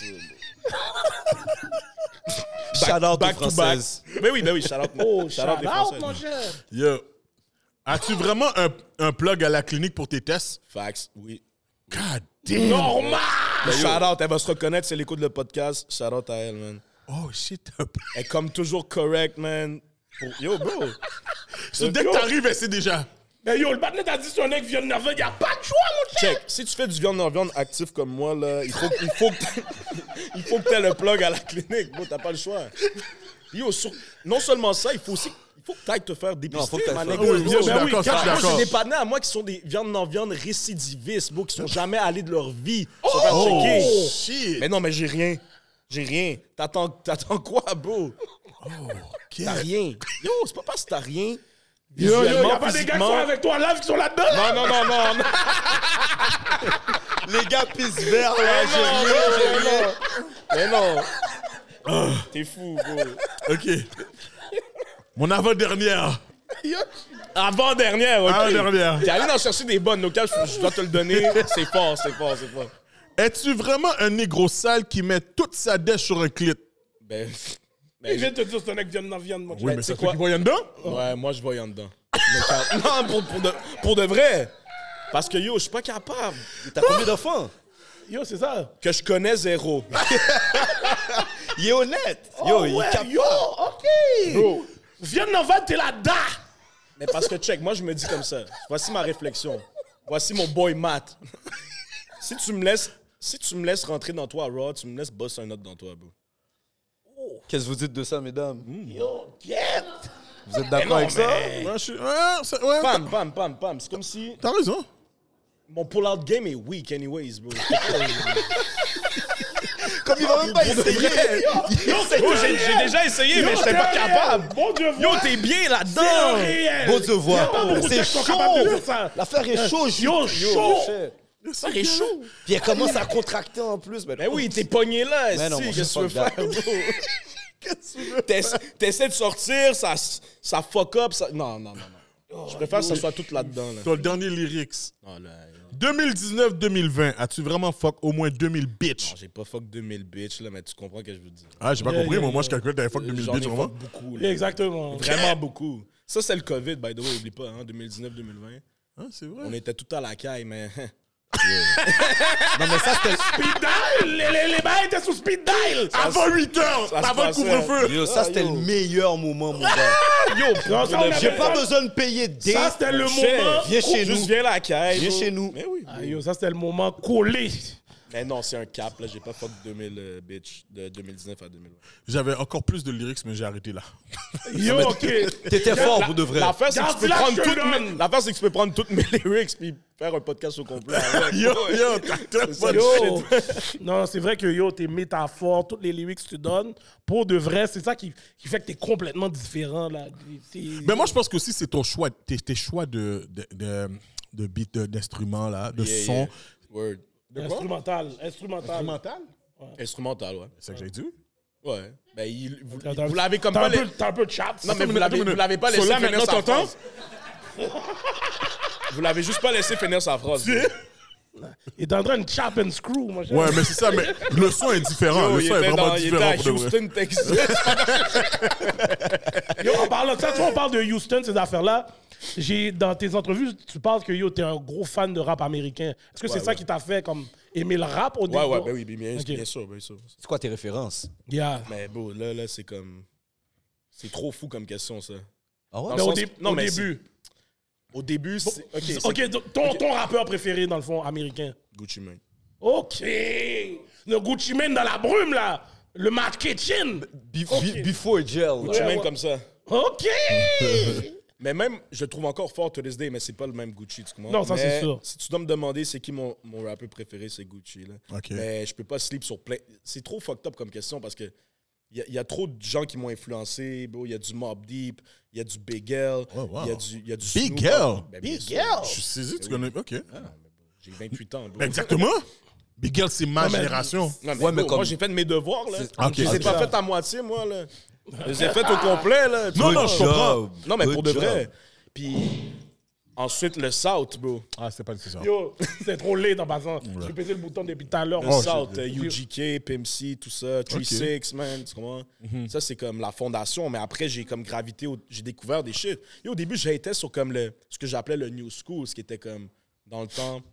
Shout out aux Back to back. Françaises. Ben oui, shout out. Oh, Shout out les shout-out, Françaises. mon cher. Yo. As-tu vraiment un plug à la clinique pour tes tests? Facts, oui. God damn. Normal! Le shout out, elle va se reconnaître si elle écoute le podcast. Shout out à elle, man. Oh, shit. Elle est comme toujours correct, man. Yo, bro. So, dès que t'arrives, elle sait déjà. Mais yo, le batnet a dit sur un mec vient de nerveux, y'a pas de choix, mon cher! Check. Si tu fais du viande actif comme moi, là, il faut que t'aies le plug à la clinique. Bro, t'as pas le choix. Yo, non seulement ça, il faut que t'ailles te faire dépister, faut que t'ailles ma faire- nigga. Oui, je suis Ben d'accord, je suis moi, d'accord. j'ai des partenaires à moi qui sont des viande récidivistes, bro, qui sont jamais allés de leur vie. Ils sont pas checkés. Shit. Mais non, mais j'ai rien. T'attends quoi, bro? T'as rien. Yo, c'est pas parce que t'as rien. Yo, Visuellement, y'a pas des gars qui sont physiquement. avec toi en live qui sont là-dedans, là? Non. Les gars pissent vert, là. J'ai rien. Mais non. T'es fou, bro. OK. Mon avant-dernière. Avant-dernière, ok. Avant-dernière. T'es allé en chercher des bonnes, donc je dois te le donner. C'est fort. Es-tu vraiment un négro sale qui met toute sa dèche sur un clit? Ben, Je viens de te dire, c'est un mec vient de viande, mon cher. Oui, mais c'est c'est quoi? quoi qui voyait dedans? ouais, moi, je vais en dedans. Non, pour de vrai. Parce que, yo, je suis pas capable. T'as combien d'enfants? Yo, c'est ça. Que je connais zéro. Il est honnête. Yo, il capte Yo, pas. OK. Bro. Viens de Novan, t'es là-dedans. Mais parce que, check, moi, je me dis comme ça. Voici ma réflexion. Voici mon boy Matt. Si tu me laisses rentrer dans toi, Raw, tu me laisses bosser un autre dans toi, bro. Qu'est-ce que vous dites de ça, mesdames? Yo, get. Vous êtes d'accord avec ça? Ouais, ouais, Pam. C'est comme si t'as raison. mon pull-out game est weak anyways, bro. Comme il va même pas essayer. Yo, j'ai déjà essayé, mais j'étais pas capable. Bon Dieu, Yo, vois. t'es bien C'est là-dedans. réel. Bon Dieu, Y a pas voir. beaucoup de C'est gens qui sont capables de chaud. dire ça. L'affaire est chaude. Yo, chaud. Ça est chaud. Puis elle commence à contracter en plus. Ben oui, t'es pogné là. Mais non, esti, moi, qu'est-ce que tu veux fuck faire, bro? Qu'est-ce que tu veux? T'essaies de sortir, ça fuck up. Non. Je préfère que ça soit tout là-dedans. Là. Ton dernier lyrics. Oh, là, 2019-2020, as-tu vraiment fuck au moins 2000 bitch? non, j'ai pas fuck 2000 bitch, là, mais tu comprends ce que je veux dire. Ah, j'ai pas compris, mais moi, je calcule que t'avais fuck 2000 J'en ai bitch, fuck vraiment. beaucoup. Là. Exactement. Vraiment beaucoup. Ça, c'est le COVID, by the way, oublie pas, hein, 2019-2020. Ah, c'est vrai. On était tout à la caille, mais... Non, mais ça, c'était. Speed dial. Les bails étaient sous speed dial. Avant 8 heures, ça se avant le passait. couvre-feu. Yo, ça, c'était le meilleur moment, mon gars. Non, ça, on avait J'ai pas ça. besoin de payer des. Ça, c'était le moment. Viens chez Juste nous. viens à la caille. Viens bro. chez nous. Mais oui. Ah, yo, ça, c'était le moment collé. Mais non, c'est un cap, là. J'ai pas fuck 2000 bitch de 2019 à 2020. J'avais encore plus de lyrics, mais j'ai arrêté là. Yo, OK. T'étais fort pour de vrai. L'affaire, c'est que tu peux Garde-la, prendre je te toutes donne. mes... L'affaire, c'est que tu peux prendre toutes mes lyrics puis faire un podcast au complet. avec. Yo, t'as ça, pas Yo, non, c'est vrai que yo, tes métaphores, toutes les lyrics que tu donnes, pour de vrai, c'est ça qui fait que t'es complètement différent, là. Mais moi, je pense que aussi, c'est ton choix, tes choix de beat, d'instruments, là, de Yeah, son. yeah. Word. De quoi? Instrumental. Instrumental? Instrumental, ouais. C'est ça que j'ai dit? Ouais. Ben, vous T'as- l'avez comme t'as pas... un peu- T'as un peu de chat. Non, mais vous Attends une l'avez pas minute. laissé So là, finir maintenant, sa t'entends? phrase. Vous l'avez juste pas laissé finir sa phrase. Il est en train de chop and screw, mon cher. Ouais, mais c'est ça, mais le son est différent. Yo, Le son est vraiment il était différent à pour de vrai. Houston, Texas. Yo, en parlant de ça, tu vois, on parle de Houston, ces affaires-là. Dans tes entrevues, tu parles que yo, t'es un gros fan de rap américain. Est-ce que c'est ça qui t'a fait comme aimer le rap au début? Ouais, ben oui, bien Ok. sûr, bien sûr. C'est quoi tes références? Yeah. Mais bon, là, c'est comme... C'est trop fou comme question, ça. Ah ouais? Dans Mais le au, sens- au mais début. Au début, c'est... OK, donc, ton rappeur préféré, dans le fond, américain. Gucci Mane. OK. Le Gucci Mane dans la brume, là. Le Matt Kitchen. Before jail. Gucci Mane ouais. comme ça. OK. Mais même, je le trouve encore fort to this day, mais c'est pas le même Gucci, tu comprends? Non, ça, c'est Mais sûr. Si tu dois me demander c'est qui mon rappeur préféré, c'est Gucci, là. OK. Mais je peux pas sleep sur plein... C'est trop fucked up comme question parce que il y a trop de gens qui m'ont influencé, bro. Il y a du Mobb Deep, il y a du Big L, Oh, wow. il y a du Big Snoop. L? Ben, bien Big sûr. L. Je suis saisi, tu connais. OK. J'ai 28 ans, bro. Ben, exactement. Big Girl, c'est ma mais- génération. Non, mais, Ouais, mais bro, comme- moi, j'ai fait mes devoirs, là. Ok, Je les ai ok. pas fait à moitié, moi, là. Je les ai fait au complet, là. Tu Non, vois? non, je comprends. Non, mais pour de Good vrai. job. Puis ensuite, le South, bro. Ah, c'est pas ça. Yo, c'est trop laid en passant. J'ai pété le bouton depuis tout à l'heure. Le Oh, South, shit. UGK, Pimp C, tout ça, 3-6, man, tu comprends? Ça, c'est comme la fondation, mais après, j'ai comme gravité, j'ai découvert des shit. Et au début, j'étais sur comme ce que j'appelais le New School, ce qui était comme, dans le temps,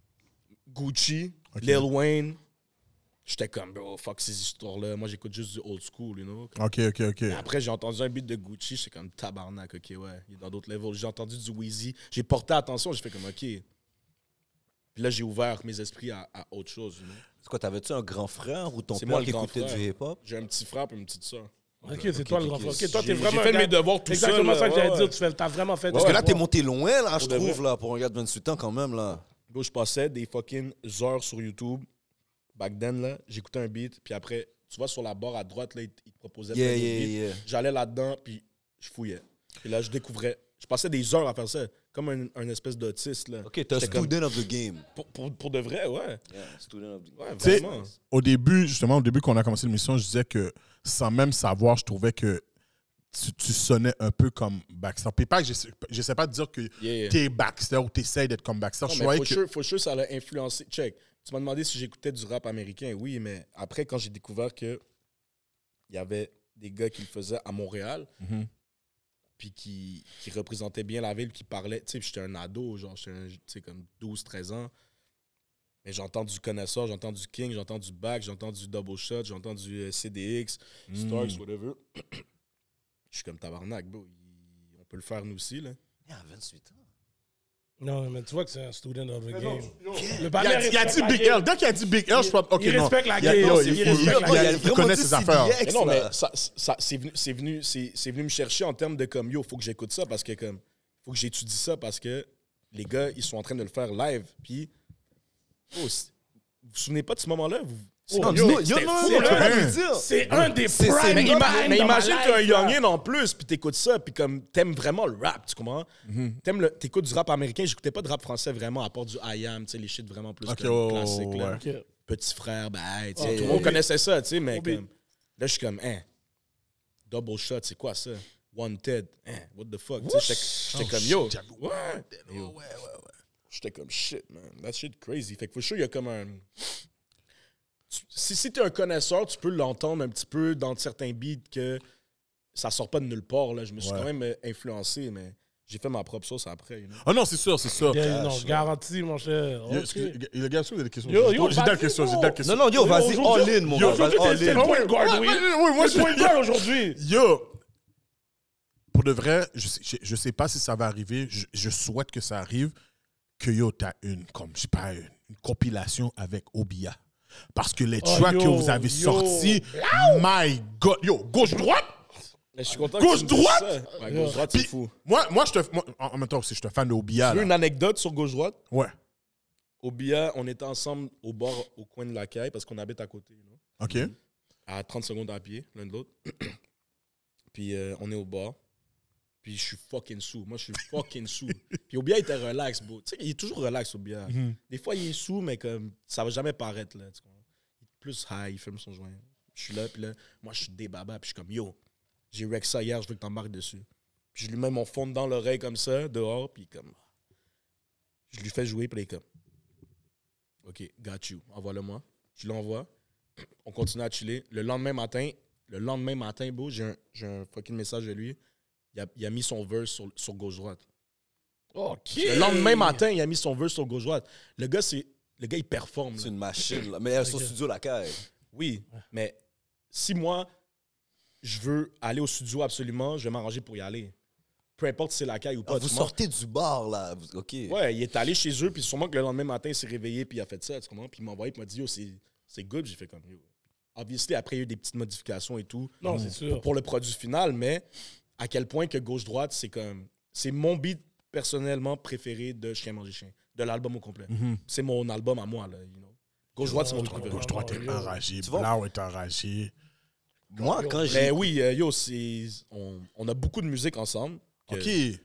Gucci, Lil Wayne. J'étais comme, bro, fuck ces histoires-là. Moi, j'écoute juste du old school, you know? OK. Après, j'ai entendu un beat de Gucci, j'étais comme tabarnak, ok, ouais, il est dans d'autres levels. J'ai entendu du Weezy, j'ai porté attention, j'ai fait comme, ok. Puis là, j'ai ouvert mes esprits à autre chose, you know? C'est quoi, t'avais-tu un grand frère ou ton C'est père moi le qui grand écoutait frère. du hip-hop? J'ai un petit frère et une petite soeur. OK, c'est toi le grand frère. OK, toi, t'es J'ai vraiment fait un gars- mes devoirs tout seul, Exactement là, ça que j'allais ouais, dire. ouais. T'as vraiment fait... Parce que là, t'es monté loin, là, je de vrai. trouve, là, pour un gars de 28 ans, quand même, là. Bro, je passais des fucking heures sur YouTube. Back then, là, j'écoutais un beat, puis après, tu vois, sur la barre à droite, là, il te proposait plein d'autres beats. Yeah. J'allais là-dedans, puis je fouillais. Et là, je découvrais. Je passais des heures à faire ça, comme un espèce d'autiste, là. OK, t'es un J'étais comme- student of the game. Pour de vrai, ouais. Yeah, student of the game. Ouais, Tu sais, vraiment. au début, justement, qu'on a commencé l'émission, je disais que sans même savoir, je trouvais que tu sonnais un peu comme Baxter. Puis pas que j'essaie pas de dire que Yeah. t'es Baxter ou t'essayes d'être comme Baxter. Non, Je mais croyais que... for sure, ça l'a influencé. Check. Tu m'as demandé si j'écoutais du rap américain. Oui, mais après, quand j'ai découvert que il y avait des gars qui le faisaient à Montréal, puis qui représentaient bien la ville, qui parlaient. Tu sais, j'étais un ado, genre, j'étais comme 12-13 ans. Mais j'entends du Connaisseur, j'entends du King, j'entends du Back, j'entends du Double Shot, j'entends du CDX, Starks, whatever. Je suis comme tabarnak, bro. On peut le faire nous aussi, là. Yeah, 28 ans. Non, mais tu vois que c'est un student of the game. Le Il partenaire a dit respecte Big la game. L. Dès qu'il a dit Big L, je pense... OK, Il non. respecte la Il y a- game. yo, Il il faut- respecte la il y a- game. il connaît ses affaires. Mais non, mais c'est venu me chercher en termes de comme, yo, faut que j'écoute ça parce que comme, faut que j'étudie ça parce que les gars, ils sont en train de le faire live. Puis, oh, vous vous souvenez pas de ce moment-là? Non, yo, yo, non, fou, tu peux pas là. le dire. C'est un des C'est- prime Mais, times mais dans ma imagine life, t'es un là. youngin en plus, puis t'écoutes ça, puis comme t'aimes vraiment le rap, tu comprends? T'écoutes du rap américain, j'écoutais pas de rap français vraiment, à part du I Am, tu sais, les shit vraiment plus Ok, comme classiques, là. ouais. OK. Petit frère, ben, hey, tu sais, Ouais, tout le monde ouais. connaissait ça, tu sais, mais Ouais. comme, là, je suis comme, hein, Double Shot, c'est quoi ça? Wanted, hein, what the fuck? Tu sais, j'étais comme, yo, ouais. J'étais comme, shit, man, that shit crazy. Fait que for sure, il y a comme un... Si t'es un connaisseur, tu peux l'entendre un petit peu dans certains beats que ça sort pas de nulle part, là. Je me suis Ouais. quand même influencé, mais j'ai fait ma propre sauce après, you know? Ah non, c'est sûr, c'est sûr. Yeah, non, garanti, mon cher. Yo, OK. excuse- Le gars, est-ce que vous avez des questions? Yo, J'ai vas-y, des questions, j'ai bro. des questions. Non, non, yo, vas-y, Aujourd'hui- all in, mon Yo, gars. aujourd'hui, All c'est in. le point guard, oui. moi, C'est le point guard aujourd'hui. Yo! Pour de vrai, je sais pas si ça va arriver. Je souhaite que ça arrive. Que yo, t'as une compilation avec Obia. Parce que les tracks yo, que vous avez yo. sortis, my God! Yo, gauche-droite! Mais je suis content Gauche, que tu me dises droite? ça. Ouais, gauche-droite, c'est Puis, fou. moi, en même temps, aussi, je suis un fan de Obia. Tu veux Là. une anecdote sur gauche-droite? Ouais. Au Bia, on était ensemble au bar, au coin de la caille, parce qu'on habite à côté, you know? OK. À 30 secondes à pied, l'un de l'autre. Puis on est au bar. Puis je suis fucking sous. Moi, je suis fucking sous. Puis Obia était relax, bro. Tu sais, il est toujours relax, Obia. Des fois, il est sous, mais comme ça va jamais paraître, là. Tu comprends? Il est plus high, il fume son joint. Je suis là, puis là, moi, je suis débaba, puis je suis comme, yo, j'ai wreck ça hier, je veux que t'en marques dessus. Puis je lui mets mon fond dans l'oreille comme ça, dehors, puis comme, je lui fais jouer, puis il est comme, OK, got you, envoie-le-moi. Je l'envoie, on continue à chiller. Le lendemain matin, bro, j'ai un fucking message de lui. Il a mis son verse sur gauche-droite. OK. Le lendemain matin, il a mis son verse sur gauche-droite. Le gars, il performe. Là. C'est une machine, là. Mais elle est au studio, la caille. Oui, mais si moi, je veux aller au studio absolument, je vais m'arranger pour y aller. Peu importe si c'est la caille ou pas. Vous sortez du bar, là. OK. Ouais, il est allé chez eux, puis sûrement que le lendemain matin, il s'est réveillé, puis il a fait ça, tu comprends? Puis il m'a envoyé, puis il m'a dit, yo, c'est good. J'ai fait comme, yo. Obviously, après, il y a eu des petites modifications et tout. Non, c'est sûr. Pour le produit final, mais à quel point que gauche-droite, c'est mon beat personnellement préféré de Chien manger chien, de l'album au complet. C'est mon album à moi, là, you know. Gauche-droite, c'est mon truc préféré. Gauche-droite est enragé. Tu vois? Blau est enragé. Moi, quand Mais j'ai... oui, yo, on a beaucoup de musique ensemble. OK. Ouais.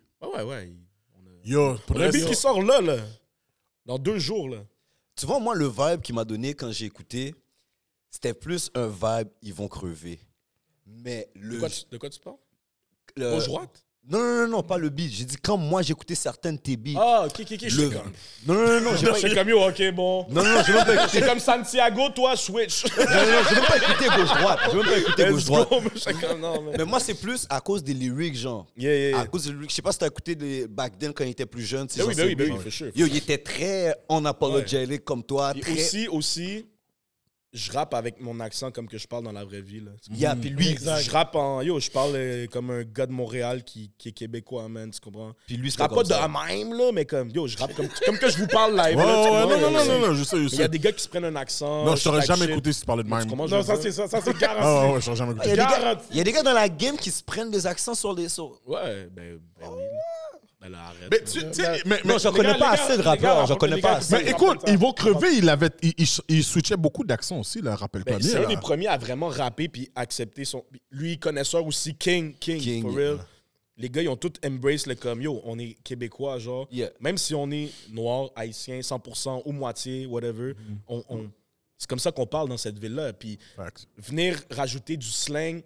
Yo, pour On le a un beat reste, qui sort là. Dans 2 jours, là. Tu vois, moi, le vibe qu'il m'a donné quand j'ai écouté, c'était plus un vibe, ils vont crever. Mais le... De quoi tu parles? le- Gauche-droite? Non, pas le beat. J'ai dit, quand moi, j'écoutais certains de tes beats... Ah, ok, je le... suis comme... Non, j'ai pas... C'est comme yo, ok, bon. Non, j'ai même pas écouté. C'est comme Santiago, toi, switch. Non, j'ai même pas écouté gauche-droite. J'ai même pas écouté Let's gauche-droite. go, mais c'est comme non, mais... Mais moi, c'est plus à cause des lyrics, genre. Yeah. À cause des lyrics. Je sais pas si t'as écouté les back then quand il était plus jeune. Ben oui, for sure. Yo, il était très unapologetic comme toi. Puis Très... aussi, je rappe avec mon accent comme que je parle dans la vraie vie, là. Yeah, puis lui, Je rappe en... Yo, je parle comme un gars de Montréal qui est québécois, man, tu comprends? puis lui, Je c'était rappe pas comme de ça. la même, là, mais comme... Yo, je rappe comme que je vous parle live, Ouais, là, tu ouais, comprends? non, je sais. Il y a des gars qui se prennent un accent. Non, je t'aurais type jamais shit. écouté si tu parlais de Tu même. comprends, je Non, veux ça, dire? c'est ça. Ça, c'est Ah garanti. ouais, je t'aurais jamais Il y, écouté. a des gars, Garanti. il y a des gars dans la game qui se prennent des accents sur les... Ouais, ben oui. Ben là, arrête. Mais tu sais, Non, j'en connais pas assez de rappeurs. J'en connais pas assez. mais écoute, Ils vont crever, il switchait beaucoup d'accents aussi, là, rappelle-toi Ben, bien. c'est un là. des premiers à vraiment rapper puis accepter son... Lui, connaisseur aussi, King, King, for real. Les gars, ils ont tous embrace le comme, yo, on est québécois, genre. Yeah. Même si on est noir, haïtien, 100% ou moitié, whatever, c'est comme ça qu'on parle dans cette ville-là. Puis Facts. venir rajouter du slang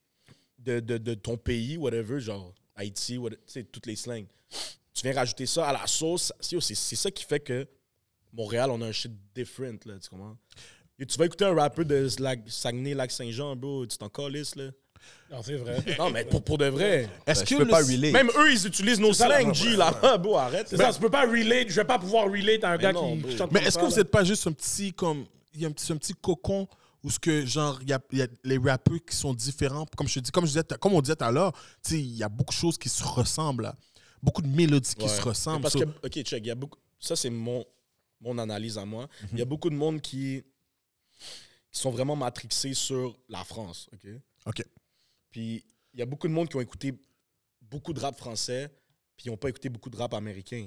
de ton pays, whatever, genre Haïti, tu sais, toutes les slangs. Tu viens rajouter ça à la sauce. C'est ça qui fait que Montréal, on a un shit different, là, tu comprends? Et tu vas écouter un rappeur de Saguenay, Lac-Saint-Jean, bro, tu t'en calisses, là. Non, c'est vrai. Non, mais pour de vrai. Est-ce Je que peux le- pas relate. Même eux, ils utilisent nos ça, slangs, là. G, là. Bro, arrête. C'est ça, tu peux pas relate. Je vais pas pouvoir relate à un gars non, qui bro. chante Mais comme est-ce ça, que vous là. n'êtes pas juste un petit, comme, il y a un petit cocon où ce que, genre, il y a les rappeurs qui sont différents, comme on disait tout à l'heure, tu sais, il y a beaucoup de choses qui se ressemblent, là. Beaucoup de mélodies qui Ouais. se ressemblent. Parce So- que, OK, check, il y a beaucoup... Ça, c'est mon analyse à moi. Il y a beaucoup de monde qui sont vraiment matrixés sur la France, OK? OK. Puis il y a beaucoup de monde qui ont écouté beaucoup de rap français, puis ils n'ont pas écouté beaucoup de rap américain.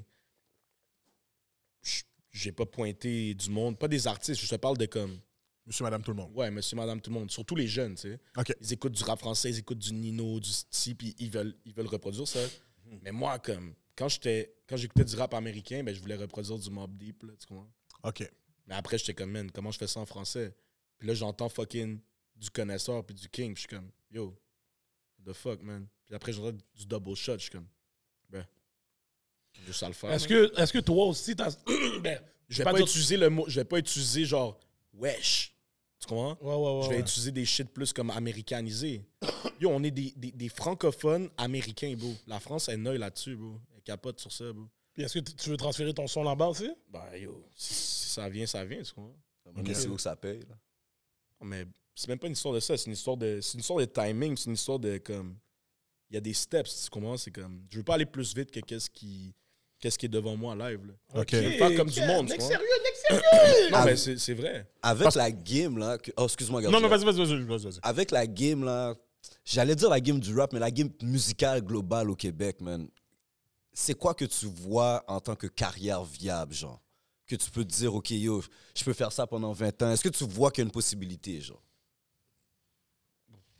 J'ai pas pointé du monde, pas des artistes, je te parle de comme... Monsieur, madame, tout le monde. Ouais, monsieur, madame, tout le monde. Surtout les jeunes, tu sais. OK. Ils écoutent du rap français, ils écoutent du Nino, du Sti, puis ils veulent reproduire ça. Mais moi, comme, quand j'écoutais du rap américain, ben, je voulais reproduire du Mobb Deep, là, tu comprends? OK. Mais après, j'étais comme, man, comment je fais ça en français? Puis là, j'entends fucking du connaisseur puis du king, puis je suis comme, yo, the fuck, man. Puis après, j'entends du double shot, je suis comme, ben, juste à le faire. Est-ce man. que toi aussi, t'as. Ben, Je vais pas pas dire- utiliser le mot, je vais pas utiliser genre, wesh. Tu comprends? Ouais. Je vais utiliser des shit plus comme américanisés. Yo, on est des francophones américains, bro. La France, elle neuille là-dessus, bro. Elle capote sur ça, bro. Puis est-ce que tu veux transférer ton son là-bas aussi? Ben, yo, si ça vient, tu comprends? Ok, c'est où que ça paye, là. Non, mais c'est même pas une histoire de ça, c'est une histoire de timing, c'est une histoire de comme. Il y a des steps, tu comprends? C'est comme. Je veux pas aller plus vite que qu'est-ce qui est devant moi live, là. OK. Je veux faire comme du monde, tu Next vois. sérieux. Non, Ah, mais c'est vrai. Avec la game, là... Oh, excuse-moi, Non, non, Gabriel. vas-y. Avec la game, là... J'allais dire la game du rap, mais la game musicale globale au Québec, man. C'est quoi que tu vois en tant que carrière viable, genre? Que tu peux te dire, OK, yo, je peux faire ça pendant 20 ans. Est-ce que tu vois qu'il y a une possibilité, genre?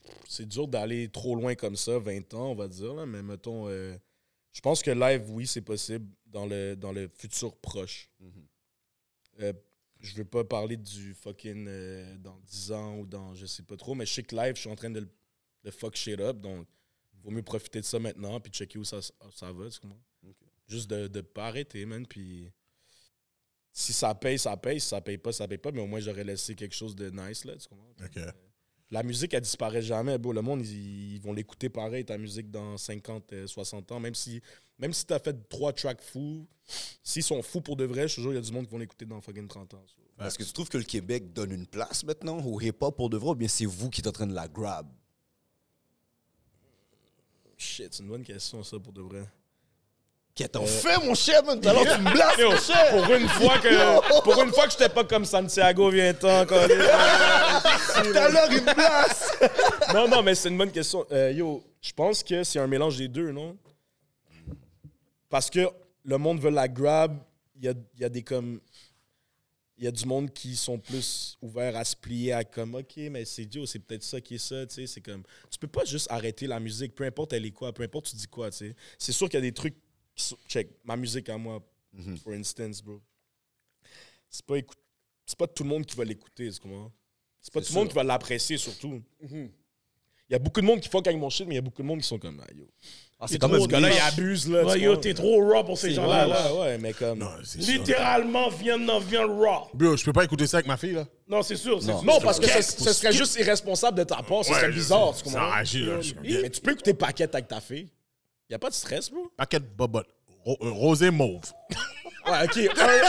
c'est dur d'aller trop loin comme ça, 20 ans, on va dire, là, mais mettons, je pense que live, oui, c'est possible dans le futur proche. Je veux pas parler du fucking dans 10 ans ou dans je sais pas trop, mais je sais que live, je suis en train de fuck shit up, donc il vaut mieux profiter de ça maintenant puis checker où ça va, tu comprends? Juste de pas arrêter, man, puis si ça paye, ça paye, si ça paye pas, mais au moins j'aurais laissé quelque chose de nice, là, tu comprends? La musique, elle disparaît jamais, bro. Le monde, ils vont l'écouter pareil, ta musique, dans 50, 60 ans. Même si t'as fait 3 tracks fous, s'ils sont fous pour de vrai, je te jure, il y a du monde qui vont l'écouter dans fucking 30 ans. Est-ce que tu trouves que le Québec donne une place maintenant au hip-hop pour de vrai ou bien c'est vous qui êtes en train de la grab? Shit, c'est une bonne question, ça, pour de vrai. Qu'est-ce que t'en fais, mon chef, man? Alors, tu me blases, mon chef! Pour une fois que j'étais pas comme Santiago, viens-t'en, quand Tout à l'heure, il me blasse! Non, mais c'est une bonne question. Je pense que c'est un mélange des deux, non? Parce que le monde veut la grab, il y a du monde qui sont plus ouverts à se plier à comme, OK, mais c'est peut-être ça qui est ça, tu sais. C'est comme, tu peux pas juste arrêter la musique, peu importe elle est quoi, peu importe tu dis quoi, tu sais. C'est sûr qu'il y a des trucs check, ma musique à moi, for instance, bro. C'est pas tout le monde qui va l'écouter, tu comprends? C'est pas tout le monde qui va l'apprécier, surtout. Il y a beaucoup de monde qui fuck avec mon shit, mais il y a beaucoup de monde qui sont comme, yo. C'est comme ce gars-là, il abuse, là. Ouais, yo, t'es trop raw pour ces gens-là. Ouais, mais comme. Non, c'est sûr. Littéralement, vient raw. Bro, je peux pas écouter ça avec ma fille, là. Non, c'est sûr. Non, parce que ce serait juste irresponsable de ta part. Ce serait bizarre, tu comprends? Ça agit, là. Mais tu peux écouter Paquette avec ta fille. Y a pas de stress, bro. Paquet de bobotte. Rosé mauve. Ouais, OK.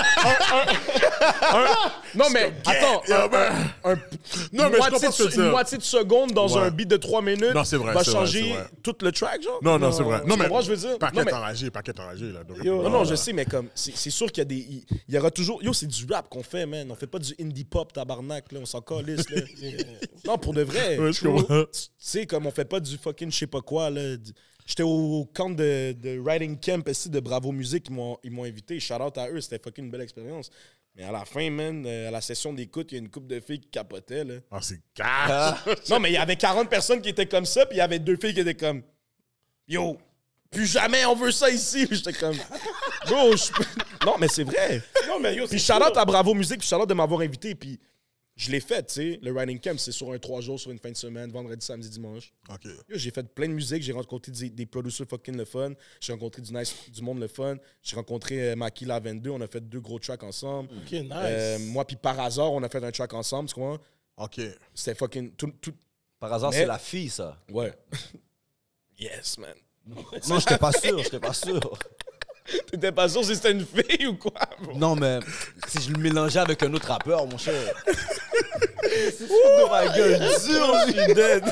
Non, mais attends. Non, mais je comprends ce que tu Une dis. moitié de seconde dans un beat de 3 minutes Non, c'est vrai, va c'est vrai, changer c'est vrai. tout le track, genre? Non, c'est vrai. Non, mais. comprends ce que je veux dire? Paquet Non, mais- enragé, là. Non, je sais, mais comme, c'est sûr qu'il y a des. Il y aura toujours. Yo, c'est du rap qu'on fait, man. On fait pas du indie pop, tabarnak, là. On s'en calisse, là. Non, pour de vrai. Ouais, je true. comprends. Tu sais, comme on fait pas du fucking je sais pas quoi, là. J'étais au camp de Writing Camp ici de Bravo Musique. Ils m'ont invité. Shout out à eux. C'était fucking une belle expérience. Mais à la fin, man, à la session d'écoute, il y a une couple de filles qui capotaient, là. Ah, c'est cash. Non, mais il y avait 40 personnes qui étaient comme ça, puis il y avait 2 filles qui étaient comme yo, plus jamais on veut ça ici. Puis j'étais comme bro, non, mais c'est vrai. Non, mais yo, Puis c'est shout-out sûr. à Bravo Musique, puis shout-out de m'avoir invité, puis je l'ai fait, tu sais. Le Writing Camp, c'est sur un 3 jours, sur une fin de semaine, vendredi, samedi, dimanche. OK. Yo, j'ai fait plein de musique, j'ai rencontré des producers fucking le fun, j'ai rencontré du monde le fun, j'ai rencontré Maki La 22, on a fait 2 gros tracks ensemble. OK, nice. Moi, puis par hasard, on a fait un track ensemble, tu comprends? OK. C'était fucking. Tout... Par hasard, Mais- c'est la fille, ça. Ouais. Yes, man. Non, j'étais pas sûr. T'étais pas sûr si c'était une fille ou quoi, bro? Non, mais si je le mélangeais avec un autre rappeur, mon cher. C'est de ma gueule dure, je suis dead.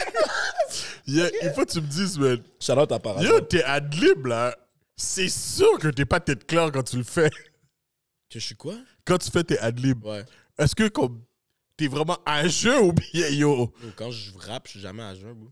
Il faut que tu me dises, man. Shout-out à par hasard. Yo, t'es adlib, là. C'est sûr que t'es pas tête claire quand tu le fais. Que je suis quoi? Quand tu fais tes adlibs. Ouais. Est-ce que comme t'es vraiment à jeu ou bien yo? Yo, quand je rappe, je suis jamais à jeun, bro.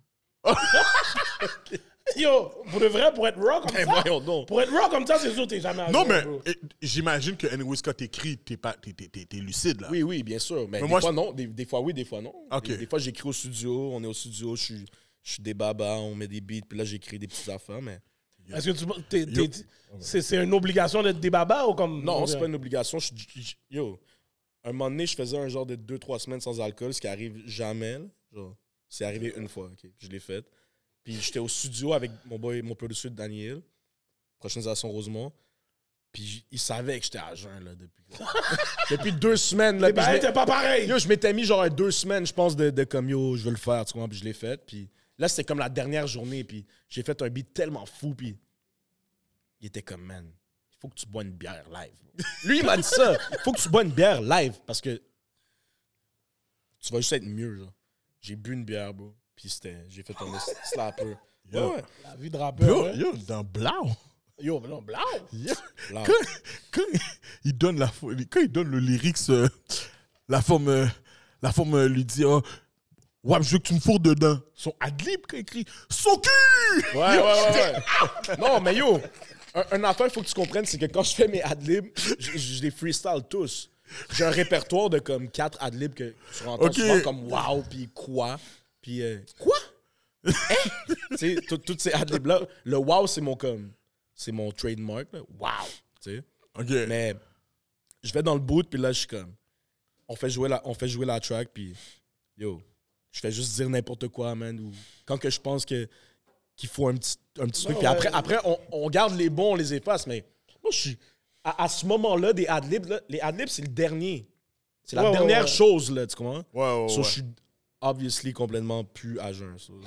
Yo, pour de vrai, pour être raw comme Eh, ça, voyons donc. pour être raw comme ça, c'est sûr que t'es jamais à Non, jour, mais bro. j'imagine que anyways, quand t'écris, t'es lucide, là. Oui, bien sûr. Mais, Mais des moi, fois, non. Des fois, oui, des fois, non. Ok. Des fois, j'écris au studio. On est au studio. Je suis des babas. On met des beats. Puis là, j'écris des petites affaires. Mais Est-ce que c'est une obligation d'être des babas ou comme... non, c'est pas une obligation. Yo, un moment donné, je faisais un genre de 2-3 semaines sans alcool, ce qui arrive jamais. Là. Genre, c'est arrivé une fois. ok. Je l'ai fait. Puis j'étais au studio avec mon producer Daniel, prochaine station Rosemont. Puis il savait que j'étais à jeun là, depuis 2 semaines. Là, Les puis bails étaient pas pareils. Yo, je m'étais mis genre 2 semaines, je pense, de comme yo, je veux le faire, tu comprends? Puis je l'ai fait. Puis là, c'était comme la dernière journée. Puis j'ai fait un beat tellement fou. Puis il était comme, man, il faut que tu bois une bière live. Lui, il m'a dit ça. Il faut que tu bois une bière live parce que tu vas juste être mieux. Genre. J'ai bu une bière, bro. Puis j'ai fait un slapper. Yo. Ouais. La vie de rappeur, hein. Yo, dans Blau. Yo, mais non, blanc. Yo. Blau. Quand il donne le lyrics, la femme lui dit oh, ouais, je veux que tu me fourres dedans. Son adlib quand il écrit son cul. Ouais. Non, mais yo, un affaire, il faut que tu comprennes, c'est que quand je fais mes adlibs, je les freestyle tous. J'ai un répertoire de comme 4 adlibs que tu entends Ok. souvent comme wow, puis quoi. Puis, quoi? Tu sais, toutes ces adlibs-là, le wow, c'est mon trademark, là. Wow! Tu sais. OK. Mais je vais dans le boot, puis là, je suis comme... On fait jouer la track, puis... Yo, je fais juste dire n'importe quoi, man. Ou quand que je pense qu'il faut un petit truc. Puis après on garde les bons, on les efface. Mais moi, je suis... À ce moment-là, les adlibs, c'est le dernier. C'est la dernière chose, là, tu comprends? Ouais. So, je suis obviously complètement plus à jeun. So,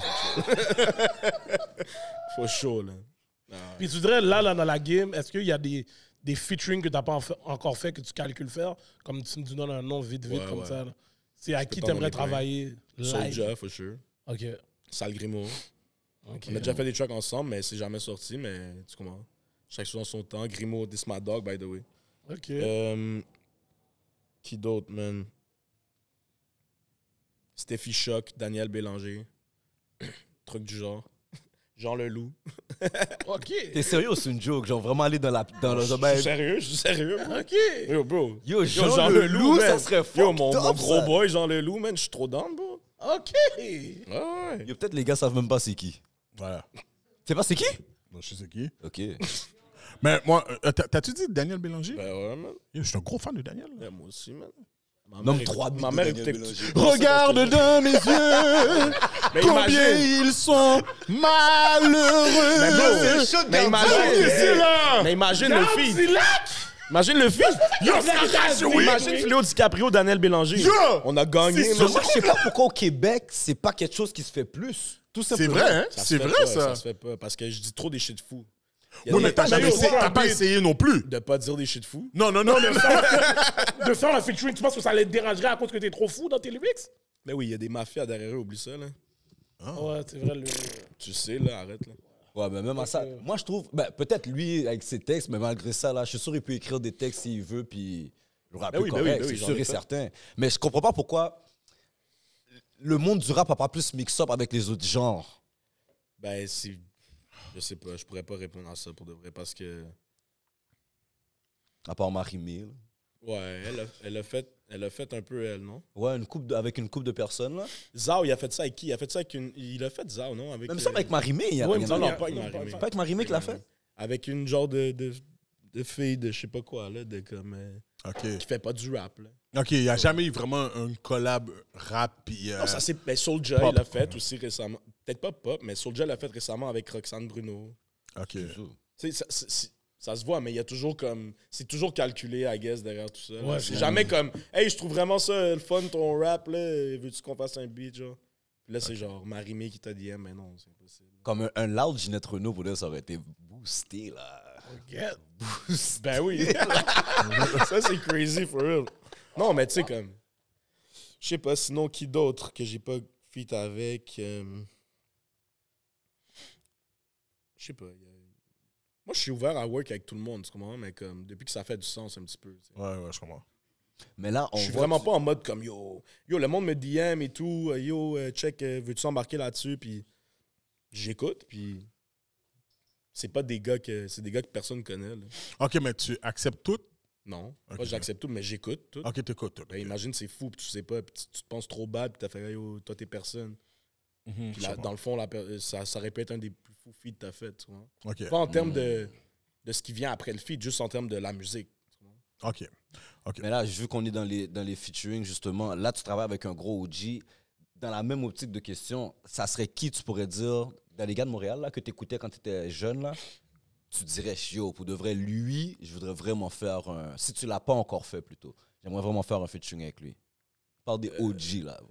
faut chaud, là. Puis tu dirais, là, dans la game, est-ce qu'il y a des featuring que tu n'as pas encore fait, que tu calcules faire? Comme tu nous donnes un nom vite, comme ça. Là. C'est à qui tu aimerais travailler live? Soulja, for sure. OK. Sal Grimo. OK. On a déjà fait des tracks ensemble, mais c'est jamais sorti, mais tu comprends? Chaque chose en son temps. Grimo, This My Dog, by the way. OK. Qui d'autre, man? Steffi Choc, Daniel Bélanger. Truc du genre. Jean Leloup. OK. T'es sérieux ou c'est une joke? Genre vraiment aller dans le Je domaine. suis sérieux. OK. Yo, bro. Yo, Jean Leloup, ça man. serait fort. Yo, mon gros boy, Jean Leloup, man, je suis trop down, bro. OK. Ouais. Yo, peut-être les gars savent même pas c'est qui. Voilà. Tu sais pas c'est qui? Bon, je sais qui. OK. Mais moi, t'as-tu dit Daniel Bélanger? Ben ouais, man. Yo, je suis un gros fan de Daniel. Là. Ouais, moi aussi, man. Nomme 3 Ma mère Daniel écoutait... Bélanger. Regarde dans mes yeux Mais combien imagine. ils sont malheureux. Mais bro, mais imagine. là. Mais imagine le feed. Imagine le feed. Yo, c'est oui. Imagine Fléau DiCaprio, Daniel Bélanger. Yo! On a gagné. Mais moi, je sais pas pourquoi au Québec, c'est pas quelque chose qui se fait plus. Tout C'est simplement. vrai, hein? Ça se C'est fait vrai, pas, ça. se fait pas, parce que je dis trop des shit fous. Il y a Oui, des- mais t'as pas essayé non plus. De pas dire des shit fous. Non. De faire un featuring, tu penses que ça les dérangerait à cause que t'es trop fou dans tes lyrics? Mais oui, il y a des mafias derrière eux, oublie ça, là. Ouais, c'est vrai. Tu sais, là, arrête, là. Ouais, mais même à ça, moi je trouve, ben, peut-être lui avec ses textes, mais malgré ça, là, je suis sûr qu'il peut écrire des textes s'il veut, puis le rap Ben est oui, ben correct, oui, ben oui, c'est j'en sûr ai et fait. certain. Mais je comprends pas pourquoi le monde du rap a pas plus mix-up avec les autres genres. Ben, c'est... Je sais pas, je pourrais pas répondre à ça pour de vrai, parce que... À part Marie-Mé, là. Ouais, elle a fait un peu elle, non? Ouais, avec une couple de personnes, là. Zao, il a fait ça avec qui? Il a fait ça avec une... Il a fait Zao, non? Avec, Même ça avec Marie-Mé, il y a Ouais, rien. mais non, ça, pas avec non, Marie-Mé. Pas avec Marie-Mé qui l'a fait? Avec une genre de fille de je sais pas quoi, là, de comme... OK. qui fait pas du rap, là. OK, il n'y a jamais eu vraiment une collab rap. Puis, Non, ça c'est... Ben, Soulja, pop. il l'a fait aussi récemment. Peut-être pas pop, mais Soulja l'a fait récemment avec Roxane Bruno. OK. Tu sais, ça se voit, mais il y a toujours comme... C'est toujours calculé, I guess, derrière tout ça. là. Ouais, C'est jamais comme... Hey, je trouve vraiment ça le fun, ton rap, là. Veux-tu qu'on fasse un beat, genre? Puis là, c'est genre Marie-Mé qui t'a dit, mais non, c'est impossible. Comme un loud Ginette Renault, pour dire, ça aurait été boosté, là. Ben oui. Ça, c'est crazy, for real. Non, mais tu sais, comme... Je sais pas, sinon, qui d'autre que j'ai pas feat avec... Je sais pas. Moi, je suis ouvert à work avec tout le monde, tu comprends? Mais comme, depuis que ça fait du sens un petit peu. Tu sais. Ouais, je comprends. Mais là, on Je suis voit vraiment que- pas en mode comme yo, le monde me DM et tout, check, veux-tu embarquer là-dessus? Puis j'écoute, puis c'est des gars que personne connaît. Là. OK, mais tu acceptes tout? Non, Ok. pas j'accepte tout, mais j'écoute tout. OK, t'écoutes tout. Ben, imagine, c'est fou, puis tu sais pas, puis tu te penses trop bad, puis t'as fait yo, toi t'es personne. Mhm, Puis je là, comprends. dans le fond, ça aurait pu être un des plus fous feats que t'as fait, tu vois. OK. Pas en termes de ce qui vient après le feat, juste en termes de la musique. Tu vois. OK. Mais là, vu qu'on est dans les featuring, justement, là, tu travailles avec un gros OG. Dans la même optique de question, ça serait qui, tu pourrais dire, dans les gars de Montréal, là, que tu écoutais quand tu étais jeune, là, tu dirais, yo, pour de vrai, lui, je voudrais vraiment faire un... Si tu l'as pas encore fait, plutôt, j'aimerais vraiment faire un featuring avec lui. Parle des OG, là.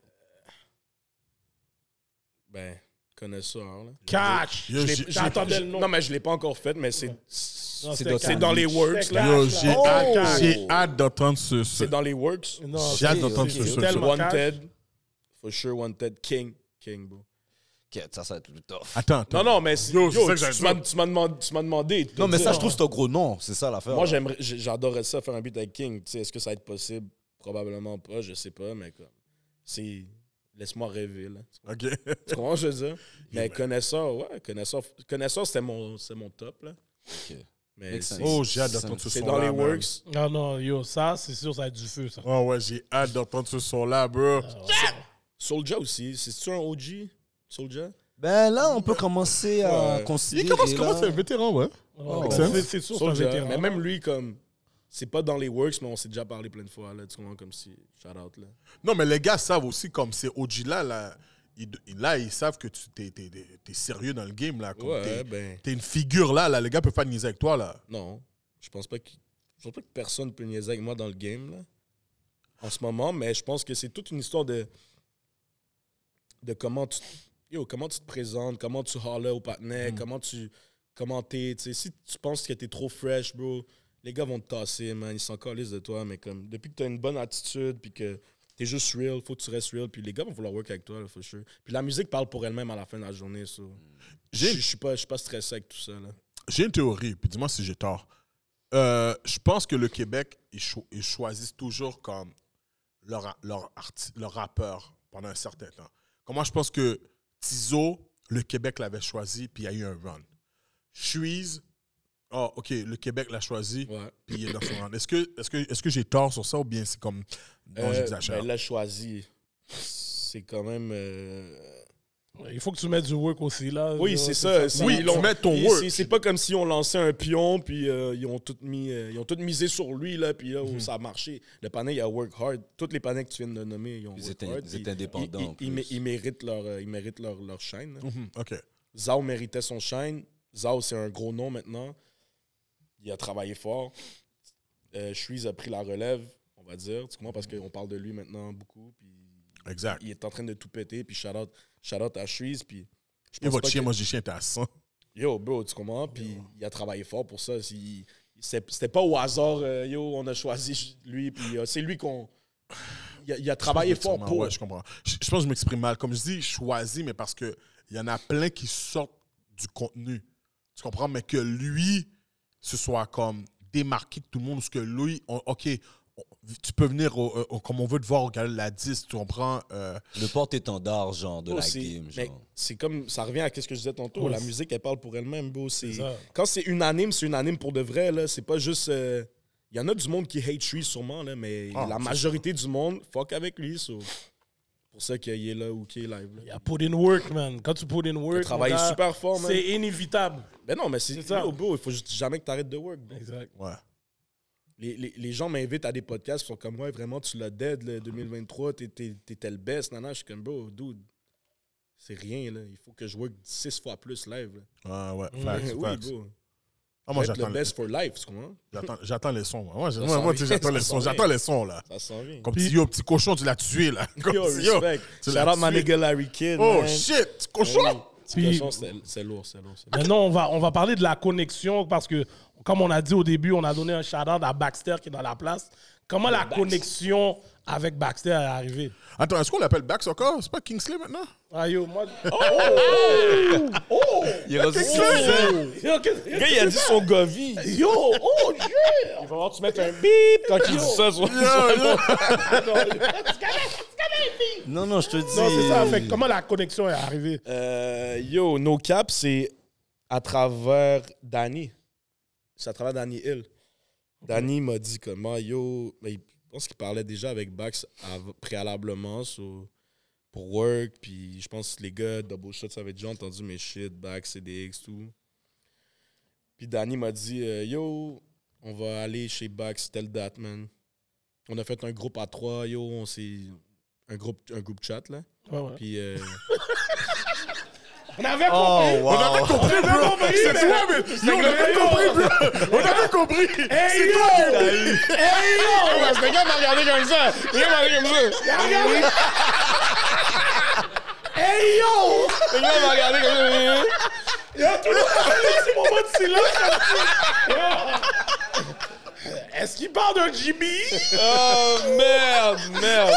Ben, connaisseur, là. Catch! Yo, J'entendais le nom. Non, mais je l'ai pas encore fait, mais c'est Non, c'est c'était dans- dans les works, C'était là. Yo, Cash, j'ai là. hâte, Oh! j'ai hâte d'entendre ce... C'est dans les works. Non, J'ai hâte c'est- d'entendre c'est ce- tellement Wanted. For sure, Wanted. King, bro. Ok, ça va être le tough. Attends. Non, non, mais c'est- Yo, yo, c'est ça que tu j'allais m'as demandé. Non, mais ça, dire. je trouve que c'est un gros nom. C'est ça l'affaire. Moi, là. j'adorerais ça, faire un beat avec King. Tu sais, est-ce que ça va être possible? Probablement pas, je sais pas, mais comme... C'est... Laisse-moi rêver, là. OK. Tu comprends ce que je veux dire? Mais connaisseur, ouais, connaisseur, c'est mon top, là. Ok. Mais Make c'est sense. Oh, j'ai hâte d'entendre ce c'est son-là. dans les man. works. Non, non, yo, ça, c'est sûr, ça va être du feu, ça. Oh, ouais, j'ai hâte d'entendre ce son-là, bro. Soulja aussi. C'est-tu un OG, Soulja? Ben là, on peut commencer à Ouais. considérer. Il commence à être vétéran, ouais. C'est sûr, c'est un Soulja. vétéran. Mais même lui, comme... C'est pas dans les works, mais on s'est déjà parlé plein de fois, là. Tu comprends, comme si... Shout out, là. Non, mais les gars savent aussi, comme ces OG-là, là, ils savent que tu t'es sérieux dans le game, là. Comme Ouais, t'es une figure, là. Les gars peuvent pas niaiser avec toi, là. Non. Je pense pas que personne peut niaiser avec moi dans le game, là. En ce moment, mais je pense que c'est toute une histoire de comment tu te présentes, comment tu holler au partenaire, comment t'es. Tu sais, si tu penses que t'es trop fresh, bro, les gars vont te tasser, man. Ils s'en calissent de toi, mais comme depuis que t'as une bonne attitude, puis que t'es juste real, faut que tu restes real, puis les gars vont vouloir work avec toi, là, for sure. Puis la musique parle pour elle-même à la fin de la journée, so. Je suis pas stressé avec tout ça, là. J'ai une théorie, puis dis-moi si j'ai tort. Je pense que le Québec, ils choisissent toujours comme leur rappeur pendant un certain temps. Comment je pense que Tizo, le Québec l'avait choisi, puis il y a eu un run. Shreeze, OK, le Québec l'a choisi, puis il est dans son run. Est-ce que j'ai tort sur ça, ou bien c'est comme... Non, j'exagère. Elle l'a choisi. C'est quand même... Il faut que tu mettes du work aussi, là. Oui, c'est ça. Oui, tu mets ton work. C'est pas comme si on lançait un pion, puis ils ont tout misé sur lui, là, puis là, ça a marché. Le panel, il a work hard. Tous les panels que tu viens de nommer, ils ont work hard. Ils étaient indépendants. Ils méritent leur shine. OK. Zao méritait son shine. Zao, c'est un gros nom maintenant. Il a travaillé fort. Shreeze a pris la relève, on va dire. Tu comprends? Parce qu'on parle de lui maintenant beaucoup. Puis Exact. il est en train de tout péter. Puis shout out à Shreeze. Puis Et votre chien, moi, j'ai chien, t'es à 100. Yo, bro, tu comprends? Puis il a travaillé fort pour ça. C'était pas au hasard, on a choisi lui. Puis c'est lui qu'on... Il a travaillé fort pour... Ouais, je comprends. Je pense que je m'exprime mal. Comme je dis, choisi, mais parce qu'il y en a plein qui sortent du contenu. Tu comprends? Mais que lui se soit comme démarqué de tout le monde. Parce que lui, OK, tu peux venir comme on veut te voir regarder la 10, tu comprends? Le porte-étendard, genre, de la game. Mais Genre. c'est comme... Ça revient à ce que je disais tantôt. Ouais, la musique, elle parle pour elle-même, bro. ça. Quand c'est unanime pour de vrai, là. C'est pas juste... Il y en a du monde qui hate Shreeze sûrement, là, mais la majorité du monde fuck avec lui. C'est pour ça qu'il est là ou qu'il est live. Là. Il y a put in work, man. Quand tu put in work, Il a travaillé mon gars, super fort, man. c'est inévitable. Ben non, mais c'est ça. ça. Bro, il faut juste jamais que tu arrêtes de work, bro. Exact. Ouais. Les gens m'invitent à des podcasts, ils sont comme, ouais, vraiment, tu l'as dead, là, 2023, t'étais le best, nana. Je suis comme, bro, dude, c'est rien, là. Il faut que je work 6 fois plus live, là. Ouais, facts, Oui, facts. bro. Ah, moi, Être j'attends le best for life, tu comprends? j'attends les sons. Moi, s'en moi, tu sais, vient, j'attends les ça sons. s'en J'attends vient. les sons, là. Ça s'en vient. Comme petit cochon, tu l'as tué, là. Comme Yo, petit, respect. tu Shout l'as out my tué. nigga Larry Kidd, Oh, man. shit, petit cochon! Puis- Cochon, c'est lourd. Maintenant, on va parler de la connexion parce que, comme on a dit au début, on a donné un shout-out à Baxter qui est dans la place. Comment la connexion avec Baxter est arrivée? Attends, est-ce qu'on l'appelle Bax encore? C'est pas Kingsley maintenant? Ah yo, moi... Il est rendu Yo, Le gars, il a dit son Govi. Yo, oh, yeah! Il va falloir que tu mettes un bip quand il dit ça. Non, je te dis. Non, c'est ça. Fait que comment la connexion est arrivée? Yo, No Cap, c'est à travers Danny. C'est à travers Danny Hill. Danny m'a dit comment, yo... Je pense qu'il parlait déjà avec Bax préalablement pour work. Puis je pense que les gars, Double Shot, ça avait déjà entendu mes shit, Bax, CDX, tout. Puis Danny m'a dit, yo, on va aller chez Bax, telle date, man. On a fait un groupe à 3, yo, on s'est... Un groupe chat, là. Ouais. Puis... On avait compris! On avait compris, bro! C'est toi, mais... Yo, on avait compris, bro! On avait compris! Hey yo! Hey yo! Le gars m'a regardé comme ça! Le gars m'a regardé comme ça! Hey yo! Le gars m'a regardé comme ça! Yo, tout le monde a un petit moment de silence. Yo. Est-ce qu'il parle d'un GB? Oh, merde!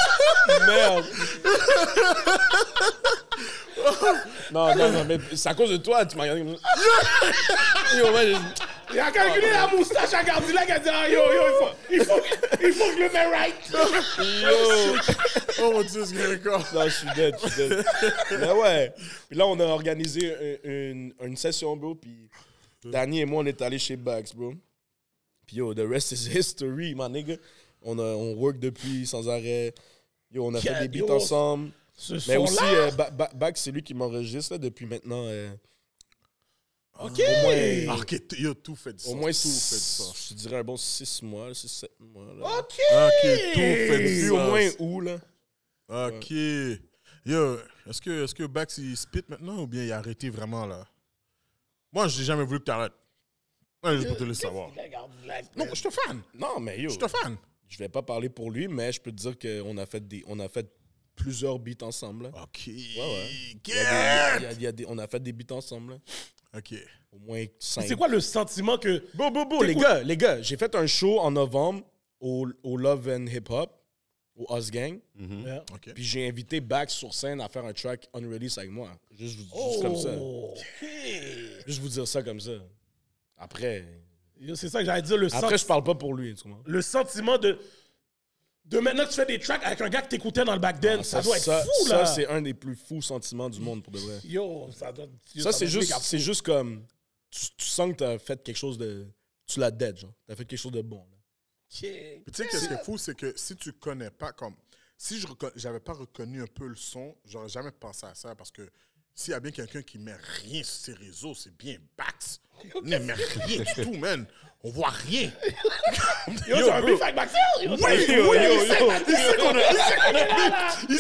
Non, mais c'est à cause de toi, tu m'as regardé comme ça. Yo, man, Il a calculé la moustache à Gardilac, il a dit ah, yo, il faut que je le mette right. Oh mon Dieu, ce gars non, je suis dead. Mais ouais. Puis là, on a organisé une session, bro. Puis Danny et moi, on est allés chez Bax, bro. Puis yo, the rest is history, my nigga. On work depuis sans arrêt. Yo, on a fait des beats ensemble. Ce Mais aussi, son-là. Back, c'est lui qui m'enregistre là, depuis maintenant. OK. Ah, ok, il a tout fait du sens. Au moins, tout fait du sens. je dirais un bon 6 mois, 6-7 mois. Là. OK. Ok, tout fait du Depuis sens. au moins où, là? Ok. Yo, est-ce que Bax il spit maintenant ou bien il a arrêté vraiment là? Moi, j'ai jamais voulu que t'arrêtes. Ouais, je peux te le savoir. Non, je te fan. Non, mais yo, Je te fan. je vais pas parler pour lui, mais je peux te dire qu'on a fait plusieurs beats ensemble. Là. Ok. ouais. Get! On a fait des beats ensemble. Là. Ok. Au moins 5. C'est quoi le sentiment que... Les gars, j'ai fait un show en novembre au Love and Hip Hop, au Us Gang. Yeah. Ok. Puis j'ai invité Bax sur scène à faire un track unreleased avec moi. Juste comme ça. Juste vous dire ça comme ça. Après, Yo, c'est ça que j'allais dire, je parle pas pour lui. Tu comprends? le sentiment de maintenant que tu fais des tracks avec un gars que t'écoutais dans le backdance, ça doit être fou, là. Ça, c'est un des plus fous sentiments du monde, pour de vrai. Yo, ça doit... Ça, c'est juste comme... Tu sens que t'as fait quelque chose de... Tu l'as dead, genre. T'as fait quelque chose de bon, là. Puis tu sais, qu'est-ce qui est fou, c'est que si tu connais pas comme. Si j'avais pas reconnu un peu le son, j'aurais jamais pensé à ça parce que s'il y a bien quelqu'un qui met rien sur ses réseaux, c'est bien Bax. Il ne met rien du tout, man. On voit rien. Yo, tu as un beef avec Maxime? Oui, il sait qu'on a il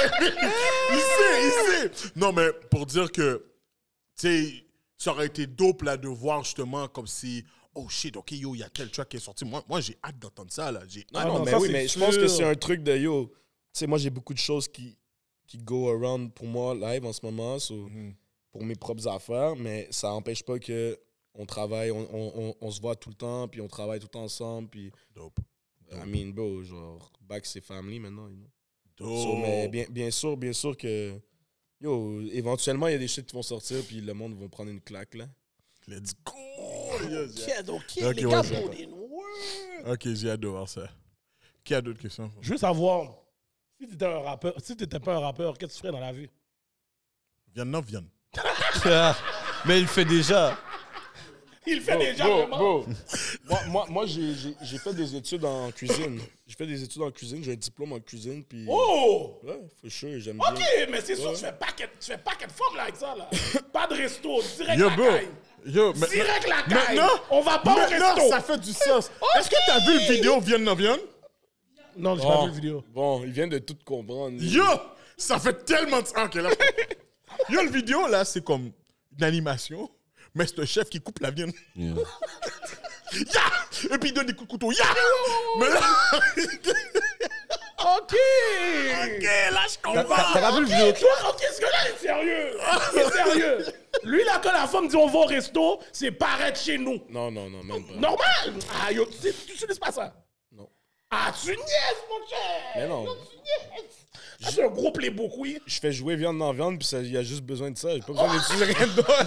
sait. Non, mais pour dire que, tu sais, ça aurait été dope là de voir justement comme si, oh shit, ok, yo, il y a tel track qui est sorti. Moi j'ai hâte d'entendre ça, là. J'ai hâte. non, mais ça, oui, c'est mais je sûr. pense que c'est un truc de yo. Tu sais, moi, j'ai beaucoup de choses qui go around pour moi live en ce moment, pour mes propres affaires, mais ça n'empêche pas que on travaille, on se voit tout le temps, puis on travaille tout le temps ensemble, puis... Dope. I mean, bro, genre, Back, c'est family maintenant, you know. Dope. So, mais bien sûr que... Yo, éventuellement, il y a des shit qui vont sortir, puis le monde va prendre une claque, là. Let's go! Yes. OK, Ok, les ouais, gars, c'est bro, ça. des noirs. Ok, j'ai hâte de voir ça. Qui a d'autres questions? Je veux savoir, si t'étais un rappeur, si t'étais pas un rappeur, qu'est-ce que tu ferais dans la vie? Vienne. Mais il le fait déjà. Il le fait déjà, vraiment. Moi j'ai fait des études en cuisine. J'ai fait des études en cuisine, j'ai un diplôme en cuisine, puis... Oh! Ouais, for sure, j'aime OK, bien. mais c'est sûr, tu fais paquet de formes là, avec ça, là. Pas de resto, direct Yo, la bro. caille. Yo, Direct la caille. maintenant, On va pas au maintenant, resto. ça fait du sens. Est-ce que t'as vu le vidéo Vienne? Non, j'ai pas vu la vidéo. Bon, il vient de tout comprendre. Yo! Ça fait tellement de sens. Ok, là. Yo, le vidéo, là, c'est comme une animation, mais c'est un chef qui coupe la viande. Yeah. Ya! Et puis il donne des coups de couteau. Ya! Mais là... OK! Ok, là, je comprends. T'as pas vu le vidéo? OK, ce gars-là est sérieux. Il est sérieux. Lui, là, quand la femme dit on va au resto, c'est paraître chez nous. Non, même pas. Normal! Ah, yo, tu n'utilises pas ça. Non. Ah, tu niaises, mon cher! Mais non. Yo, tu niaises. Ah, c'est un gros playbook, oui. Je fais jouer viande dans viande, puis il y a juste besoin de ça. J'ai pas besoin d'utiliser rien d'autre.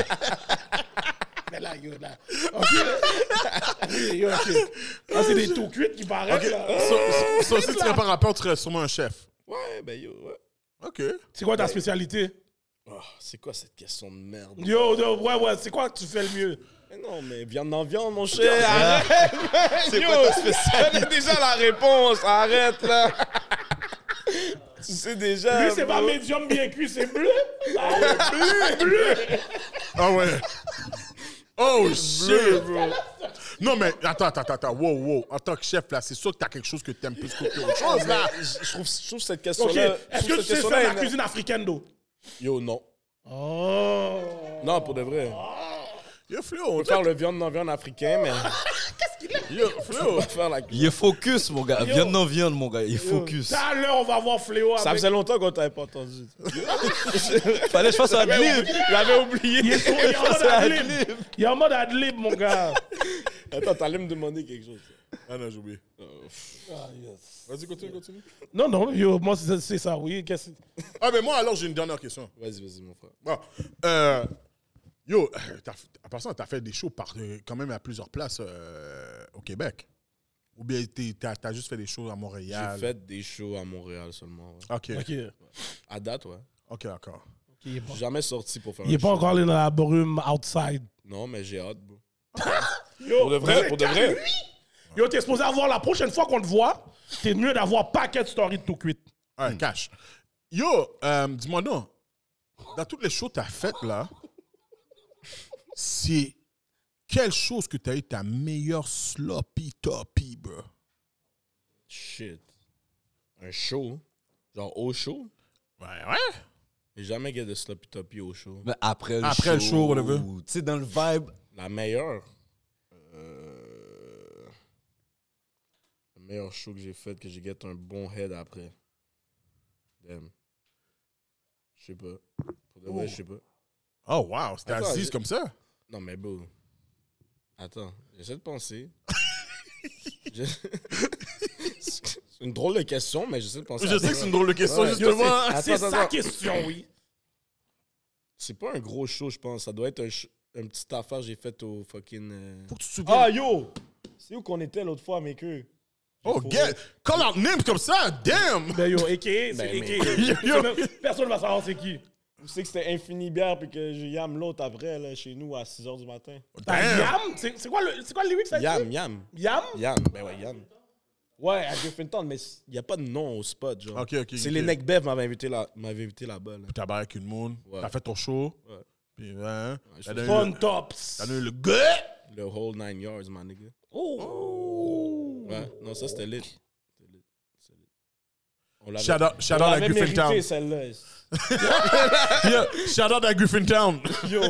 Mais là, yo, là. OK, là. Yo, OK. Ah, c'est des taux cuites qui paraissent, Ok, là. ça, si tu serais pas rappeur, tu serais sûrement un chef. Ouais, ben yo, ouais. Ok. C'est quoi ta spécialité? Oh, c'est quoi cette question de merde? Yo, ouais, c'est quoi que tu fais le mieux? Mais non, mais viande dans viande, mon cher. Arrête! C'est quoi ta spécialité? Connais déjà la réponse. Arrête, là. Tu sais déjà. Lui, c'est pas bro. médium bien cuit, c'est bleu. Ah, bleu. Ah ouais. Oh shit. Non, mais attends. Wow. En tant que chef, là, c'est sûr que t'as quelque chose que t'aimes plus qu'autre chose, là. Je trouve cette OK. question-là. Est-ce que tu sais faire la cuisine africaine, d'eau? Yo, non. Oh. Non, pour de vrai. Yo, Flo, On peut faire le viande dans viande africain, mais. Yo, On Flo. va faire la Il est focus, mon gars. Viande non viande, mon gars. Il est focus. Tout à l'heure, on va voir Fléau Ça avec... faisait longtemps qu'on t'avait pas entendu. Fallait que je fasse un livre. J'avais oublié. Il est en mode ad-lib. Il est en mode ad-lib, mon gars. Attends, t'allais me demander quelque chose. Ah non, j'ai oublié. Ah, yes. Vas-y, continue. Non, yo, moi, c'est ça, oui. Ah, mais moi, alors, j'ai une dernière question. Vas-y, mon frère. Bon, yo, à part ça, t'as fait des shows quand même à plusieurs places au Québec. Ou bien t'as juste fait des shows à Montréal? J'ai fait des shows à Montréal seulement. Ouais. OK. OK. À date, ouais. OK, d'accord. Il est pas, J'ai jamais sorti pour faire il est un pas show. encore allé dans la brume outside. Non, mais j'ai hâte, bro. Yo, Pour de vrai, pour de vrai. Yo, t'es supposé avoir la prochaine fois qu'on te voit, t'es mieux d'avoir paquet de stories de tout cuite. Ouais, cash. Yo, dis-moi donc, dans toutes les shows que t'as faites, là, c'est quelle chose que t'as eu ta meilleure sloppy toppy, bro? Shit. Un show. Genre au show. Ouais. J'ai jamais gagné de sloppy toppy au show. Mais après le show, whatever. Tu sais, dans le vibe. La meilleure. Le meilleur show que j'ai fait, que j'ai gagné un bon head après. Damn. Je sais pas. Pour de vrai, je sais pas. Oh, wow, c'était Attends, assise comme ça? Non, mais beau. Attends, j'essaie de penser. C'est une drôle de question, mais j'essaie de penser. Je sais que c'est une drôle de question, Ouais. justement. C'est Attends, sa attends. question, oui. C'est pas un gros show, je pense. Ça doit être un petit affaire que j'ai fait au fucking. Faut que tu te souviennes. Ah, yo! C'est où qu'on était l'autre fois avec eux? Oh, get! Call out names comme ça, damn! Ben yo, a.k.a. c'est Ben, a.k.a. Personne va savoir c'est qui. Vous savez que c'était Infini Bière puis que j'ai Yam l'autre après, là, chez nous, à 6h du matin. T'as Yam? C'est quoi le lyric, ça? Yam. Yam? Ben ouais, Yam. Ouais, à Griffintown, mais il n'y a pas de nom au spot, genre. Ok. C'est les Neckbev m'avaient invité là-bas. Là. T'as barré avec une moon, Ouais. t'as fait ton show, Ouais. puis hein, je t'as fais donné Fun le- Tops. t'as donné le gars! Le whole 9 yards, my nigga. Oh. Ouais, non, ça c'était lit. C'était lit. On l'avait- Shout out on à l'avait mérité, Griffintown. celle-là. Yeah, shout out à Griffintown. Yo.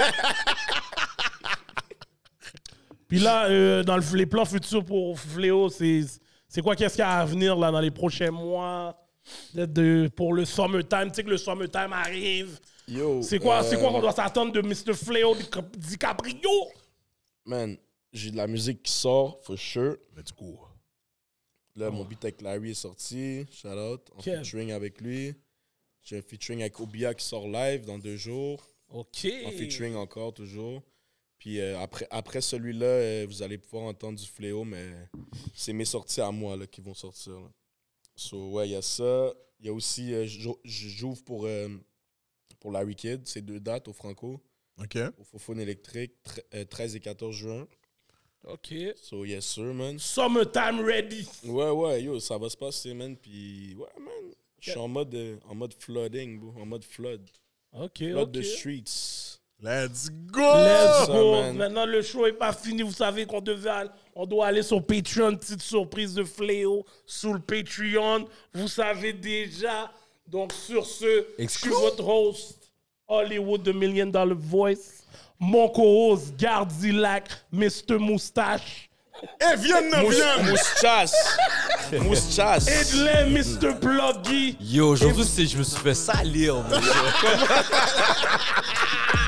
Puis là, dans les plans futurs pour Fléau, c'est quoi qu'est-ce qu'il y a à venir là, dans les prochains mois pour le summertime? Tu sais que le summertime arrive. Yo. C'est quoi qu'on doit s'attendre de Mr. Fléau DiCaprio? Man, j'ai de la musique qui sort, for sure. Let's go. Là, mon beat avec Larry est sorti. Shout out. En Quel? featuring avec lui. J'ai un featuring avec Obia qui sort live dans 2 jours. OK. En featuring encore, toujours. Puis après celui-là, vous allez pouvoir entendre du Fléau, mais c'est mes sorties à moi là, qui vont sortir. Là. So, ouais, il y a ça. Il y a aussi, j'ouvre pour Larry Kidd, c'est 2 dates au Franco, OK. au Fofone électrique, 13 et 14 juin. OK. So, yes, sir, man. Summertime ready. Ouais, yo, ça va se passer, man. Puis, ouais, man. Je suis en mode flooding, bro. En mode flood. OK, Flood OK. the streets. Let's go! Let's ça, go. man. Maintenant, le show est pas fini. Vous savez qu'on on doit aller sur Patreon. Petite surprise de Fléau sur le Patreon. Vous savez déjà. Donc, sur ce, je suis votre host, Hollywood, The $1 Million Voice. Mon co-host, Gardilac, Mr. Moustache. Eh, viens! Moustache. Moustache. Edlin, Mr. Pluggy. Yo, aujourd'hui, je me suis fait salir, man.